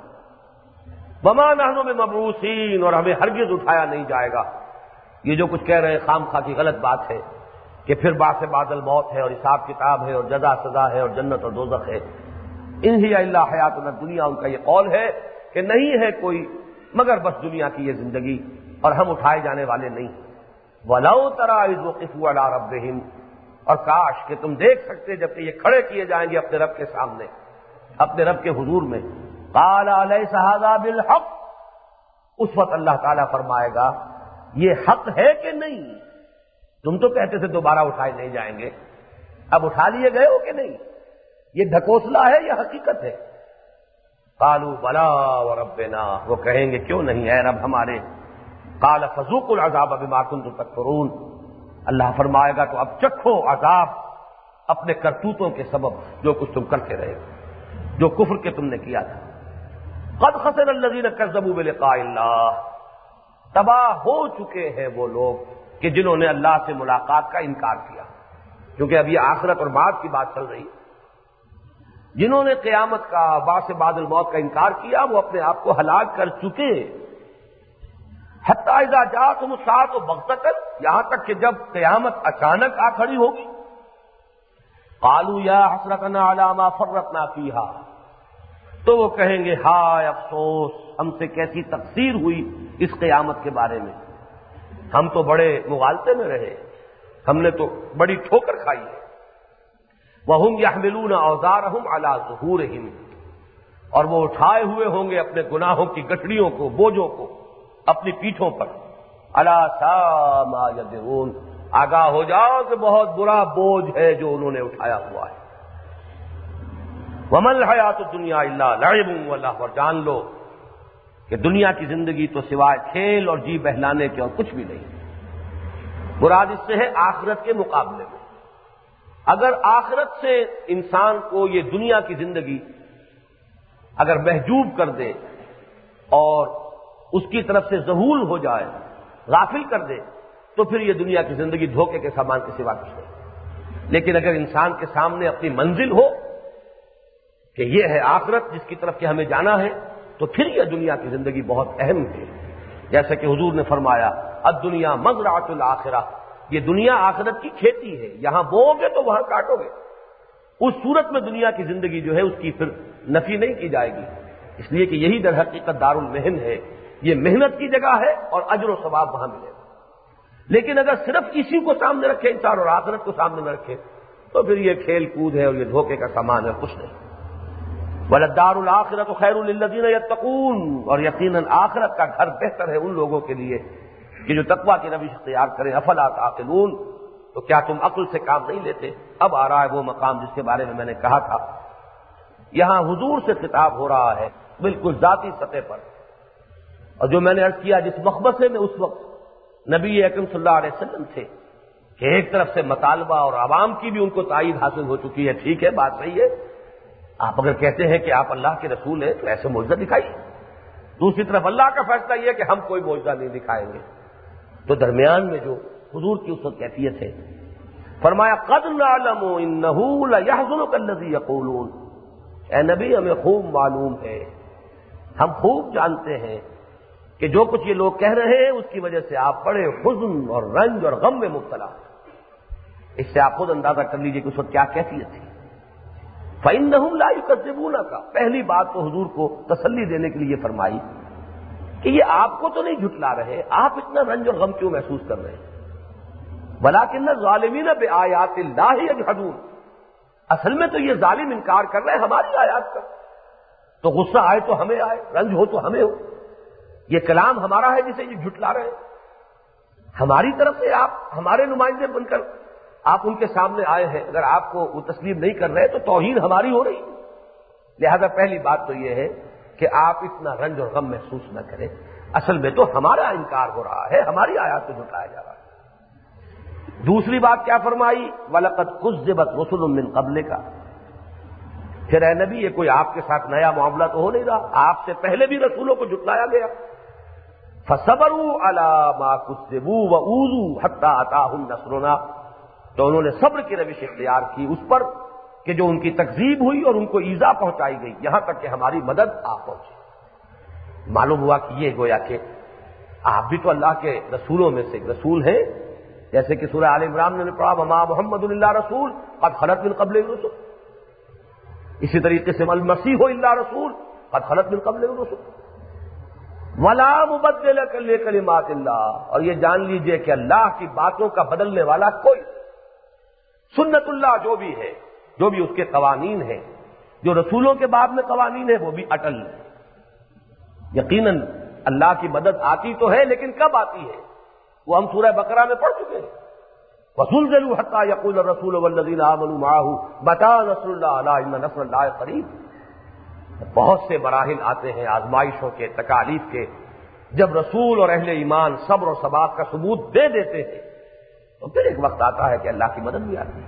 وما نحن بمبعوثین، اور ہمیں ہرگز اٹھایا نہیں جائے گا۔ یہ جو کچھ کہہ رہے ہیں خام خواہ کی غلط بات ہے کہ پھر بعث بعد الموت ہے اور حساب کتاب ہے اور جزا سزا ہے اور جنت اور دوزخ ہے۔ ان ہی الا حیاتنا الدنیا، ان کا یہ قول ہے کہ نہیں ہے کوئی مگر بس دنیا کی یہ زندگی اور ہم اٹھائے جانے والے نہیں۔ وَلَوْ تَرَىٰ إِذْ وُقِفُوا عَلَىٰ رَبِّهِمْ، اور کاش کہ تم دیکھ سکتے جبکہ یہ کھڑے کیے جائیں گے اپنے رب کے سامنے، اپنے رب کے حضور میں۔ قَالَ أَلَيْسَ هَٰذَا بِالْحَقِّ، اس وقت اللہ تعالیٰ فرمائے گا یہ حق ہے کہ نہیں؟ تم تو کہتے تھے دوبارہ اٹھائے نہیں جائیں گے، اب اٹھا لیے گئے ہو کہ نہیں؟ یہ ڈھکوسلا ہے یا حقیقت ہے؟ قالوا بلا وربنا، وہ کہیں گے کیوں نہیں اے رب ہمارے۔ قال فذوقوا العذاب بما كنتم تكفرون، اللہ فرمائے گا تو اب چکھو عذاب اپنے کرتوتوں کے سبب، جو کچھ تم کرتے رہے، جو کفر کے تم نے کیا تھا۔ قد خسر الذین کذبوا بلقاء اللہ، تباہ ہو چکے ہیں وہ لوگ کہ جنہوں نے اللہ سے ملاقات کا انکار کیا، کیونکہ اب یہ آخرت اور بعد کی بات چل رہی ہے۔ جنہوں نے قیامت کا، بعث بعد الموت کا انکار کیا، وہ اپنے آپ کو ہلاک کر چکے۔ حتی اذا جاءتهم الساعۃ بغتۃ، یہاں تک کہ جب قیامت اچانک آ کھڑی ہوگی، قالوا یا حسرتنا علی ما فرطنا فیہا، تو وہ کہیں گے ہائے افسوس، ہم سے کیسی تقصیر ہوئی اس قیامت کے بارے میں، ہم تو بڑے مغالطے میں رہے، ہم نے تو بڑی ٹھوکر کھائی ہے۔ وَهُمْ يَحْمِلُونَ أَوْزَارَهُمْ عَلَى ظُهُورِهِمْ، اور وہ اٹھائے ہوئے ہوں گے اپنے گناہوں کی گٹھڑیوں کو، بوجھوں کو اپنی پیٹھوں پر۔ أَلَا سَاءَ مَا يَزِرُونَ، آگاہ ہو جاؤ کہ بہت برا بوجھ ہے جو انہوں نے اٹھایا ہوا ہے۔ وَمَا الْحَيَاةُ الدُّنْيَا إِلَّا لَعِبٌ وَلَهْوٌ، اور جان لو کہ دنیا کی زندگی تو سوائے کھیل اور جی بہلانے کے اور کچھ بھی نہیں۔ مراد اس سے ہے آخرت کے مقابلے میں۔ اگر آخرت سے انسان کو یہ دنیا کی زندگی اگر محجوب کر دے اور اس کی طرف سے ذہول ہو جائے، غافل کر دے، تو پھر یہ دنیا کی زندگی دھوکے کے سامان کے سوا کچھ نہیں۔ لیکن اگر انسان کے سامنے اپنی منزل ہو کہ یہ ہے آخرت جس کی طرف کہ ہمیں جانا ہے، تو پھر یہ دنیا کی زندگی بہت اہم ہے۔ جیسا کہ حضور نے فرمایا الدنیا مزرعۃ الآخرہ، یہ دنیا آخرت کی کھیتی ہے، یہاں بوؤ گے تو وہاں کاٹو گے۔ اس صورت میں دنیا کی زندگی جو ہے اس کی پھر نفی نہیں کی جائے گی، اس لیے کہ یہی در حقیقت دار المحن ہے، یہ محنت کی جگہ ہے اور اجر و ثواب وہاں ملے گا۔ لیکن اگر صرف اسی کو سامنے رکھے انسان اور آخرت کو سامنے نہ رکھے، تو پھر یہ کھیل کود ہے اور یہ دھوکے کا سامان ہے، کچھ نہیں۔ وَلَلدَّارُ الْآخِرَةُ خَيْرٌ لِلَّذِينَ يَتَّقُونَ، اور یقیناً آخرت کا گھر بہتر ہے ان لوگوں کے لیے کہ جو تقویٰ کی روش اختیار کریں۔ افلا تعقلون، تو کیا تم عقل سے کام نہیں لیتے؟ اب آ رہا ہے وہ مقام جس کے بارے میں میں نے کہا تھا، یہاں حضور سے خطاب ہو رہا ہے بالکل ذاتی سطح پر، اور جو میں نے عرض کیا جس مخبصے میں اس وقت نبی اکرم صلی اللہ علیہ وسلم تھے کہ ایک طرف سے مطالبہ اور عوام کی بھی ان کو تائید حاصل ہو چکی ہے، ٹھیک ہے بات صحیح ہے، آپ اگر کہتے ہیں کہ آپ اللہ کے رسول ہیں تو ایسے معجزہ دکھائیے، دوسری طرف اللہ کا فیصلہ یہ ہے کہ ہم کوئی معجزہ نہیں دکھائیں گے۔ تو درمیان میں جو حضور کی اس وقت کیفیت ہے، فرمایا قد نعلم انہ لیحزنک الذی یقولون، اے نبی ہمیں خوب معلوم ہے، ہم خوب جانتے ہیں کہ جو کچھ یہ لوگ کہہ رہے ہیں اس کی وجہ سے آپ بڑے حزن اور رنج اور غم میں مبتلا ہیں۔ اس سے آپ خود اندازہ کر لیجئے کہ اس وقت کیا کیفیت تھی۔ فإنہم لا یکذبونک، پہلی بات تو حضور کو تسلی دینے کے لیے فرمائی کہ یہ آپ کو تو نہیں جھٹلا رہے، آپ اتنا رنج اور غم کیوں محسوس کر رہے ہیں؟ ولکن الظالمین بآیات اللہ یجحدون، اصل میں تو یہ ظالم انکار کر رہے ہیں ہماری آیات کا، تو غصہ آئے تو ہمیں آئے، رنج ہو تو ہمیں ہو، یہ کلام ہمارا ہے جسے یہ جھٹلا رہے ہیں۔ ہماری طرف سے آپ ہمارے نمائندے بن کر آپ ان کے سامنے آئے ہیں، اگر آپ کو وہ تسلیم نہیں کر رہے تو توہین ہماری ہو رہی۔ لہذا پہلی بات تو یہ ہے کہ آپ اتنا رنج اور غم محسوس نہ کریں، اصل میں تو ہمارا انکار ہو رہا ہے، ہماری آیات کو جھٹلایا جا رہا ہے۔ دوسری بات کیا فرمائی؟ وَلَقَدْ كُذِّبَتْ رُسُلٌ مِّن قَبْلِكَ، پھر اے نبی یہ کوئی آپ کے ساتھ نیا معاملہ تو ہو نہیں رہا، آپ سے پہلے بھی رسولوں کو جھٹلایا گیا۔ فَصَبَرُوا عَلَىٰ مَا كُذِّبُوا وَأُوذُوا حَتَّىٰ أَتَاهُمْ نَصْرُنَا، تو انہوں نے صبر کی روش اختیار کی اس پر کہ جو ان کی تکذیب ہوئی اور ان کو ایذا پہنچائی گئی، یہاں تک کہ ہماری مدد آ پہنچی۔ معلوم ہوا کہ یہ گویا کہ آپ بھی تو اللہ کے رسولوں میں سے ایک رسول ہیں، جیسے کہ سورہ آل عمران میں نے پڑھا وما محمد الا رسول قد خلت من قبلہ الرسل، اسی طریقے سے المسیح الا رسول قد خلت من قبلہ الرسل ولا مبدل لکلمات اللہ، اور یہ جان لیجئے کہ اللہ کی باتوں کا بدلنے والا کوئی، سنت اللہ جو بھی ہے، جو بھی اس کے قوانین ہیں، جو رسولوں کے بعد میں قوانین ہیں وہ بھی اٹل ہے۔ یقیناً اللہ کی مدد آتی تو ہے، لیکن کب آتی ہے وہ ہم سورہ بقرہ میں پڑھ چکے ہیں۔ وَزُلْزِلُوا حَتَّىٰ يَقُولَ الرَّسُولُ وَالَّذِينَ آمَنُوا مَعَهُ مَتَىٰ نَصْرُ اللَّهِ أَلَا إِنَّ نَصْرَ اللَّهِ قَرِيبٌ۔ بہت سے مراحل آتے ہیں آزمائشوں کے، تکالیف کے، جب رسول اور اہل ایمان صبر اور ثبات کا ثبوت دے دیتے ہیں تو پھر ایک وقت آتا ہے کہ اللہ کی مدد بھی آتی ہے۔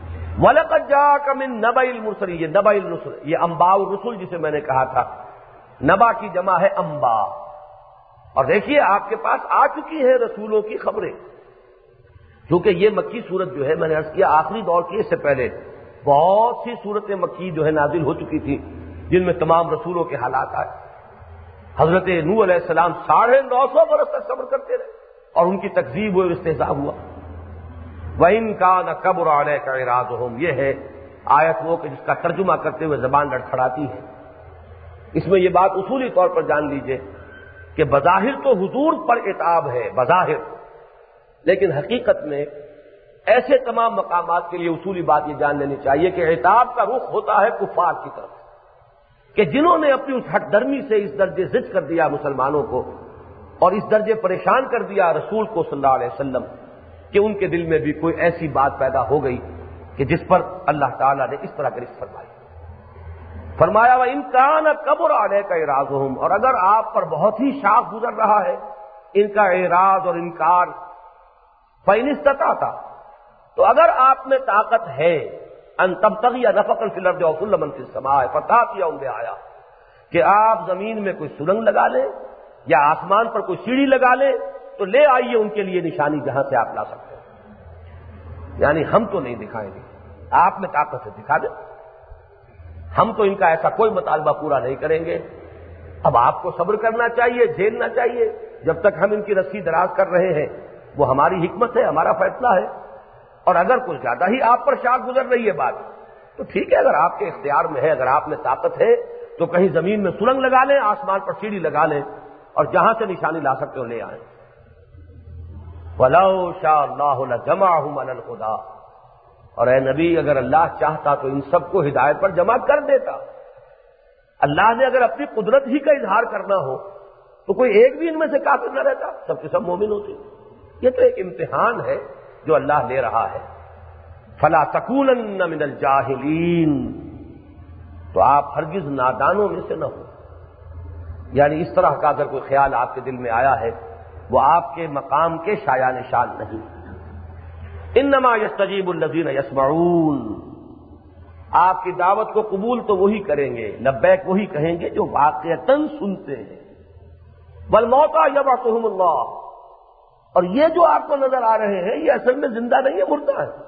وَلَقَدْ جَاءَكَ مِن نَبَإِ الْمُرْسَلِينَ، یہ نبأ الرسل، یہ انباء الرسل جسے میں نے کہا تھا نبا کی جمع ہے انبا، اور دیکھیے آپ کے پاس آ چکی ہے رسولوں کی خبریں، کیونکہ یہ مکی صورت جو ہے میں نے عرض کیا آخری دور کی، اس سے پہلے بہت سی صورتیں مکی جو ہے نازل ہو چکی تھی جن میں تمام رسولوں کے حالات آئے۔ حضرت نوح علیہ السلام ساڑھے نو سو برس تک صبر کرتے رہے اور ان کی تکذیب ہوئی، استہزاء ہوا۔ وَإِن كَانَ كَبُرَ عَلَيْكَ إِعْرَاضُهُمْ، یہ ہے آیت وہ کہ جس کا ترجمہ کرتے ہوئے زبان لڑکھڑاتی ہے۔ اس میں یہ بات اصولی طور پر جان لیجئے کہ بظاہر تو حضور پر عتاب ہے، بظاہر، لیکن حقیقت میں ایسے تمام مقامات کے لیے اصولی بات یہ جان لینی چاہیے کہ عتاب کا رخ ہوتا ہے کفار کی طرف، کہ جنہوں نے اپنی اس ہٹ درمی سے اس درجے ضد کر دیا مسلمانوں کو اور اس درجے پریشان کر دیا رسول کو صلی اللہ علیہ وسلم کہ ان کے دل میں بھی کوئی ایسی بات پیدا ہو گئی کہ جس پر اللہ تعالیٰ نے اس طرح گرفت فرمائی۔ فرمایا وَإِن كَانَ كَبُرَ عَلَيْكَ إِعْرَاضُهُمْ، اور اگر آپ پر بہت ہی شاق گزر رہا ہے ان کا اعراض اور انکار، فَإِنِ اسْتَطَعْتَ، تو اگر آپ میں طاقت ہے ان تبتغی نفقا فی الارض وسلما فی السماء فتأتیہم بآیۃ، کہ آپ زمین میں کوئی سرنگ لگا لیں یا آسمان پر کوئی سیڑھی لگا لیں تو لے آئیے ان کے لیے نشانی جہاں سے آپ لا سکتے ہیں۔ یعنی ہم تو نہیں دکھائیں گے، آپ میں طاقت سے دکھا دیں، ہم تو ان کا ایسا کوئی مطالبہ پورا نہیں کریں گے۔ اب آپ کو صبر کرنا چاہیے، جھیلنا چاہیے جب تک ہم ان کی رسی دراز کر رہے ہیں، وہ ہماری حکمت ہے، ہمارا فیصلہ ہے۔ اور اگر کچھ زیادہ ہی آپ پر شاق گزر رہی ہے بات تو ٹھیک ہے، اگر آپ کے اختیار میں ہے، اگر آپ میں طاقت ہے تو کہیں زمین میں سرنگ لگا لیں، آسمان پر سیڑھی لگا لیں اور جہاں سے نشانی لا سکتے ہو لے آئیں۔ وَلَوْ شَاءَ اللَّهُ لَجَمَعَهُمْ عَلَى الْهُدَىٰ، اور اے نبی اگر اللہ چاہتا تو ان سب کو ہدایت پر جمع کر دیتا۔ اللہ نے اگر اپنی قدرت ہی کا اظہار کرنا ہو تو کوئی ایک بھی ان میں سے کافر نہ رہتا، سب کے سب مومن ہوتے۔ یہ تو ایک امتحان ہے جو اللہ لے رہا ہے۔ فَلَا تَكُونَنَّ مِنَ الْجَاهِلِينَ، تو آپ ہرگز نادانوں میں سے نہ ہو۔ یعنی اس طرح کا اگر کوئی خیال آپ کے دل میں آیا ہے وہ آپ کے مقام کے شایان نشان نہیں۔ انما یستجیب الذین یسمعون، آپ کی دعوت کو قبول تو وہی کریں گے، لبیک وہی کہیں گے جو واقعتاً سنتے ہیں۔ والموتى یبعثهم اللہ، اور یہ جو آپ کو نظر آ رہے ہیں یہ اصل میں زندہ نہیں ہے، مردہ ہے۔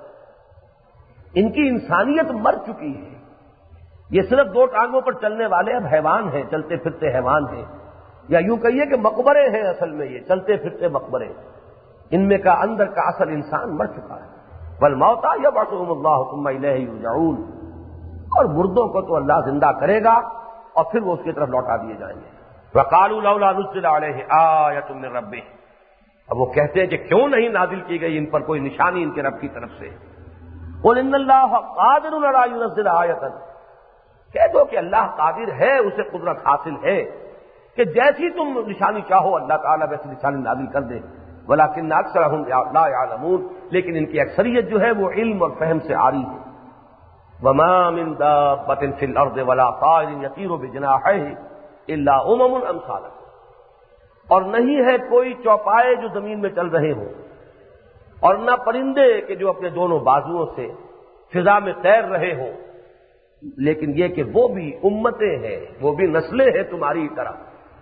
ان کی انسانیت مر چکی ہے، یہ صرف دو ٹانگوں پر چلنے والے اب حیوان ہیں، چلتے پھرتے حیوان ہیں، یا یوں کہیے کہ مقبرے ہیں اصل میں، یہ چلتے پھرتے مقبرے، ان میں کا اندر کا اصل انسان مر چکا ہے۔ والموتى یبعثهم اللہ ثم الیہ یرجعون، اور مردوں کو تو اللہ زندہ کرے گا اور پھر وہ اس کی طرف لوٹا دیے جائیں گے۔ وقالوا لولا نزل علیہ آیۃ من ربہ، اب وہ کہتے ہیں کہ کیوں نہیں نازل کی گئی ان پر کوئی نشانی ان کے رب کی طرف سے۔ قل ان اللہ قادر علی ان ينزل آیۃ، کہہ دو کہ اللہ قادر ہے، اسے قدرت حاصل ہے کہ جیسی تم نشانی چاہو اللہ تعالیٰ ویسی نشانی نازل کر دے۔ ولکن اکثرهم لا يعلمون، لیکن ان کی اکثریت جو ہے وہ علم اور فہم سے عاری ہے۔ وما من دابۃ فی الارض ولا طائر یطیر بجناحیہ الا امم امثالکم، اور نہیں ہے کوئی چوپائے جو زمین میں چل رہے ہوں، اور نہ پرندے کہ جو اپنے دونوں بازوؤں سے فضا میں تیر رہے ہوں، لیکن یہ کہ وہ بھی امتیں ہیں، وہ بھی نسلیں ہیں تمہاری طرح۔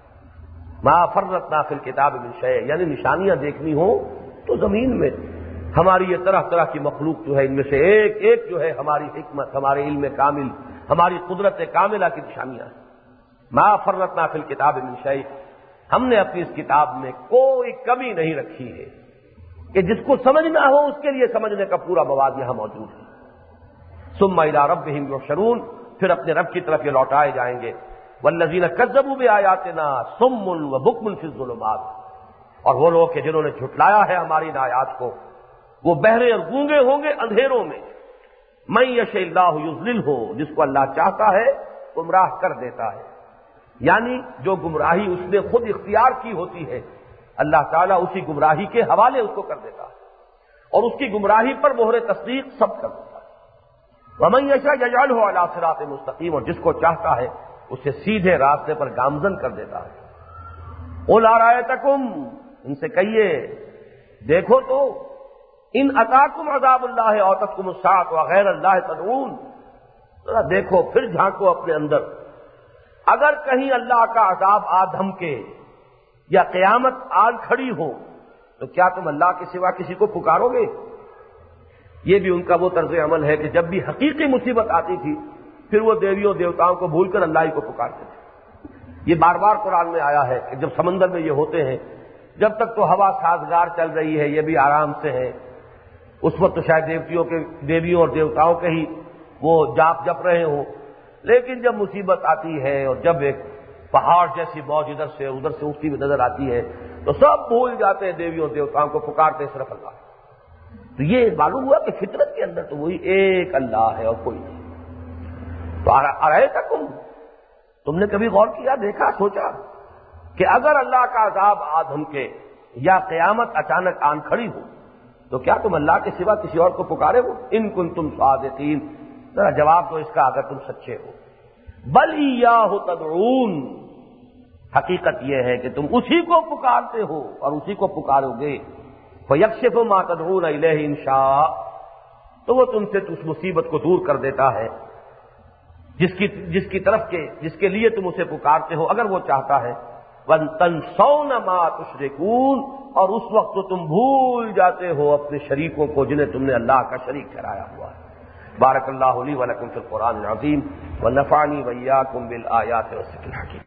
ما فرطنا فی الکتاب من شیء، یعنی نشانیاں دیکھنی ہوں تو زمین میں ہماری یہ طرح طرح کی مخلوق جو ہے ان میں سے ایک ایک جو ہے ہماری حکمت، ہمارے علم کامل، ہماری قدرت کاملہ کی نشانیاں ہیں۔ ما فرطنا فی الکتاب من شیء، ہم نے اپنی اس کتاب میں کوئی کمی نہیں رکھی ہے کہ جس کو سمجھنا ہو اس کے لیے سمجھنے کا پورا مواد یہاں موجود ہے۔ ثم الی ربہم یحشرون، پھر اپنے رب کی طرف یہ لوٹائے جائیں گے۔ والذین کذبوا بآیاتنا صم وبکم فی الظلمات، اور وہ لوگ کہ جنہوں نے جھٹلایا ہے ہماری ان آیات کو وہ بہرے اور گونگے ہوں گے اندھیروں میں۔ من یشاء اللہ یضللہ، جس کو اللہ چاہتا ہے گمراہ کر دیتا ہے، یعنی جو گمراہی اس نے خود اختیار کی ہوتی ہے اللہ تعالیٰ اسی گمراہی کے حوالے اس کو کر دیتا ہے اور اس کی گمراہی پر مہر تصدیق سب کر دیتا ہے۔ ومن یشاء یجعلہ علی صراط مستقیم، اور جس کو چاہتا ہے اسے سیدھے راستے پر گامزن کر دیتا ہے۔ قل ارأیتکم، ان سے کہیے دیکھو تو، ان اتاکم عذاب اللہ او تاتکم الساعۃ وغیر اللہ تدعون، ذرا دیکھو پھر جھانکو اپنے اندر، اگر کہیں اللہ کا عذاب آ دھم کے یا قیامت آن کھڑی ہو تو کیا تم اللہ کے سوا کسی کو پکارو گے؟ یہ بھی ان کا وہ طرز عمل ہے کہ جب بھی حقیقی مصیبت آتی تھی پھر وہ دیویوں دیوتاؤں کو بھول کر اللہ ہی کو پکارتے تھے۔ یہ بار بار قرآن میں آیا ہے کہ جب سمندر میں یہ ہوتے ہیں، جب تک تو ہوا سازگار چل رہی ہے، یہ بھی آرام سے ہے، اس وقت تو شاید دیوتیوں کے دیویوں اور دیوتاؤں کے ہی وہ جاپ جپ رہے ہوں، لیکن جب مصیبت آتی ہے اور جب ایک پہاڑ جیسی موج ادھر سے ادھر سے اٹھتی ہوئی نظر آتی ہے تو سب بھول جاتے ہیں دیویوں دیوتاؤں کو، پکارتے ہیں صرف اللہ۔ تو یہ معلوم ہوا کہ فطرت کے اندر تو وہی ایک اللہ ہے اور کوئی نہیں۔ تو ارأیتکم، تم نے کبھی غور کیا، دیکھا، سوچا کہ اگر اللہ کا عذاب آ دھمکے یا قیامت اچانک آن کھڑی ہو تو کیا تم اللہ کے سوا کسی اور کو پکارے ہو؟ ان کنتم صادقین، ذرا جواب دو اس کا اگر تم سچے ہو۔ بل ایاہ تدعون، حقیقت یہ ہے کہ تم اسی کو پکارتے ہو اور اسی کو پکارو گے۔ فیکشف ما تدعون الیہ ان شاء، تو وہ تم سے اس مصیبت کو دور کر دیتا ہے جس کی جس کی طرف کے جس کے لیے تم اسے پکارتے ہو اگر وہ چاہتا ہے۔ وَتَنْسَوْنَ مَا تُشْرِكُونَ، اور اس وقت تو تم بھول جاتے ہو اپنے شریکوں کو جنہیں تم نے اللہ کا شریک ٹھہرایا ہوا ہے۔ بارک اللہ لی ولکم فی القرآن العظیم ونفعنی وإیاکم بالآیات والذکر الحکیم۔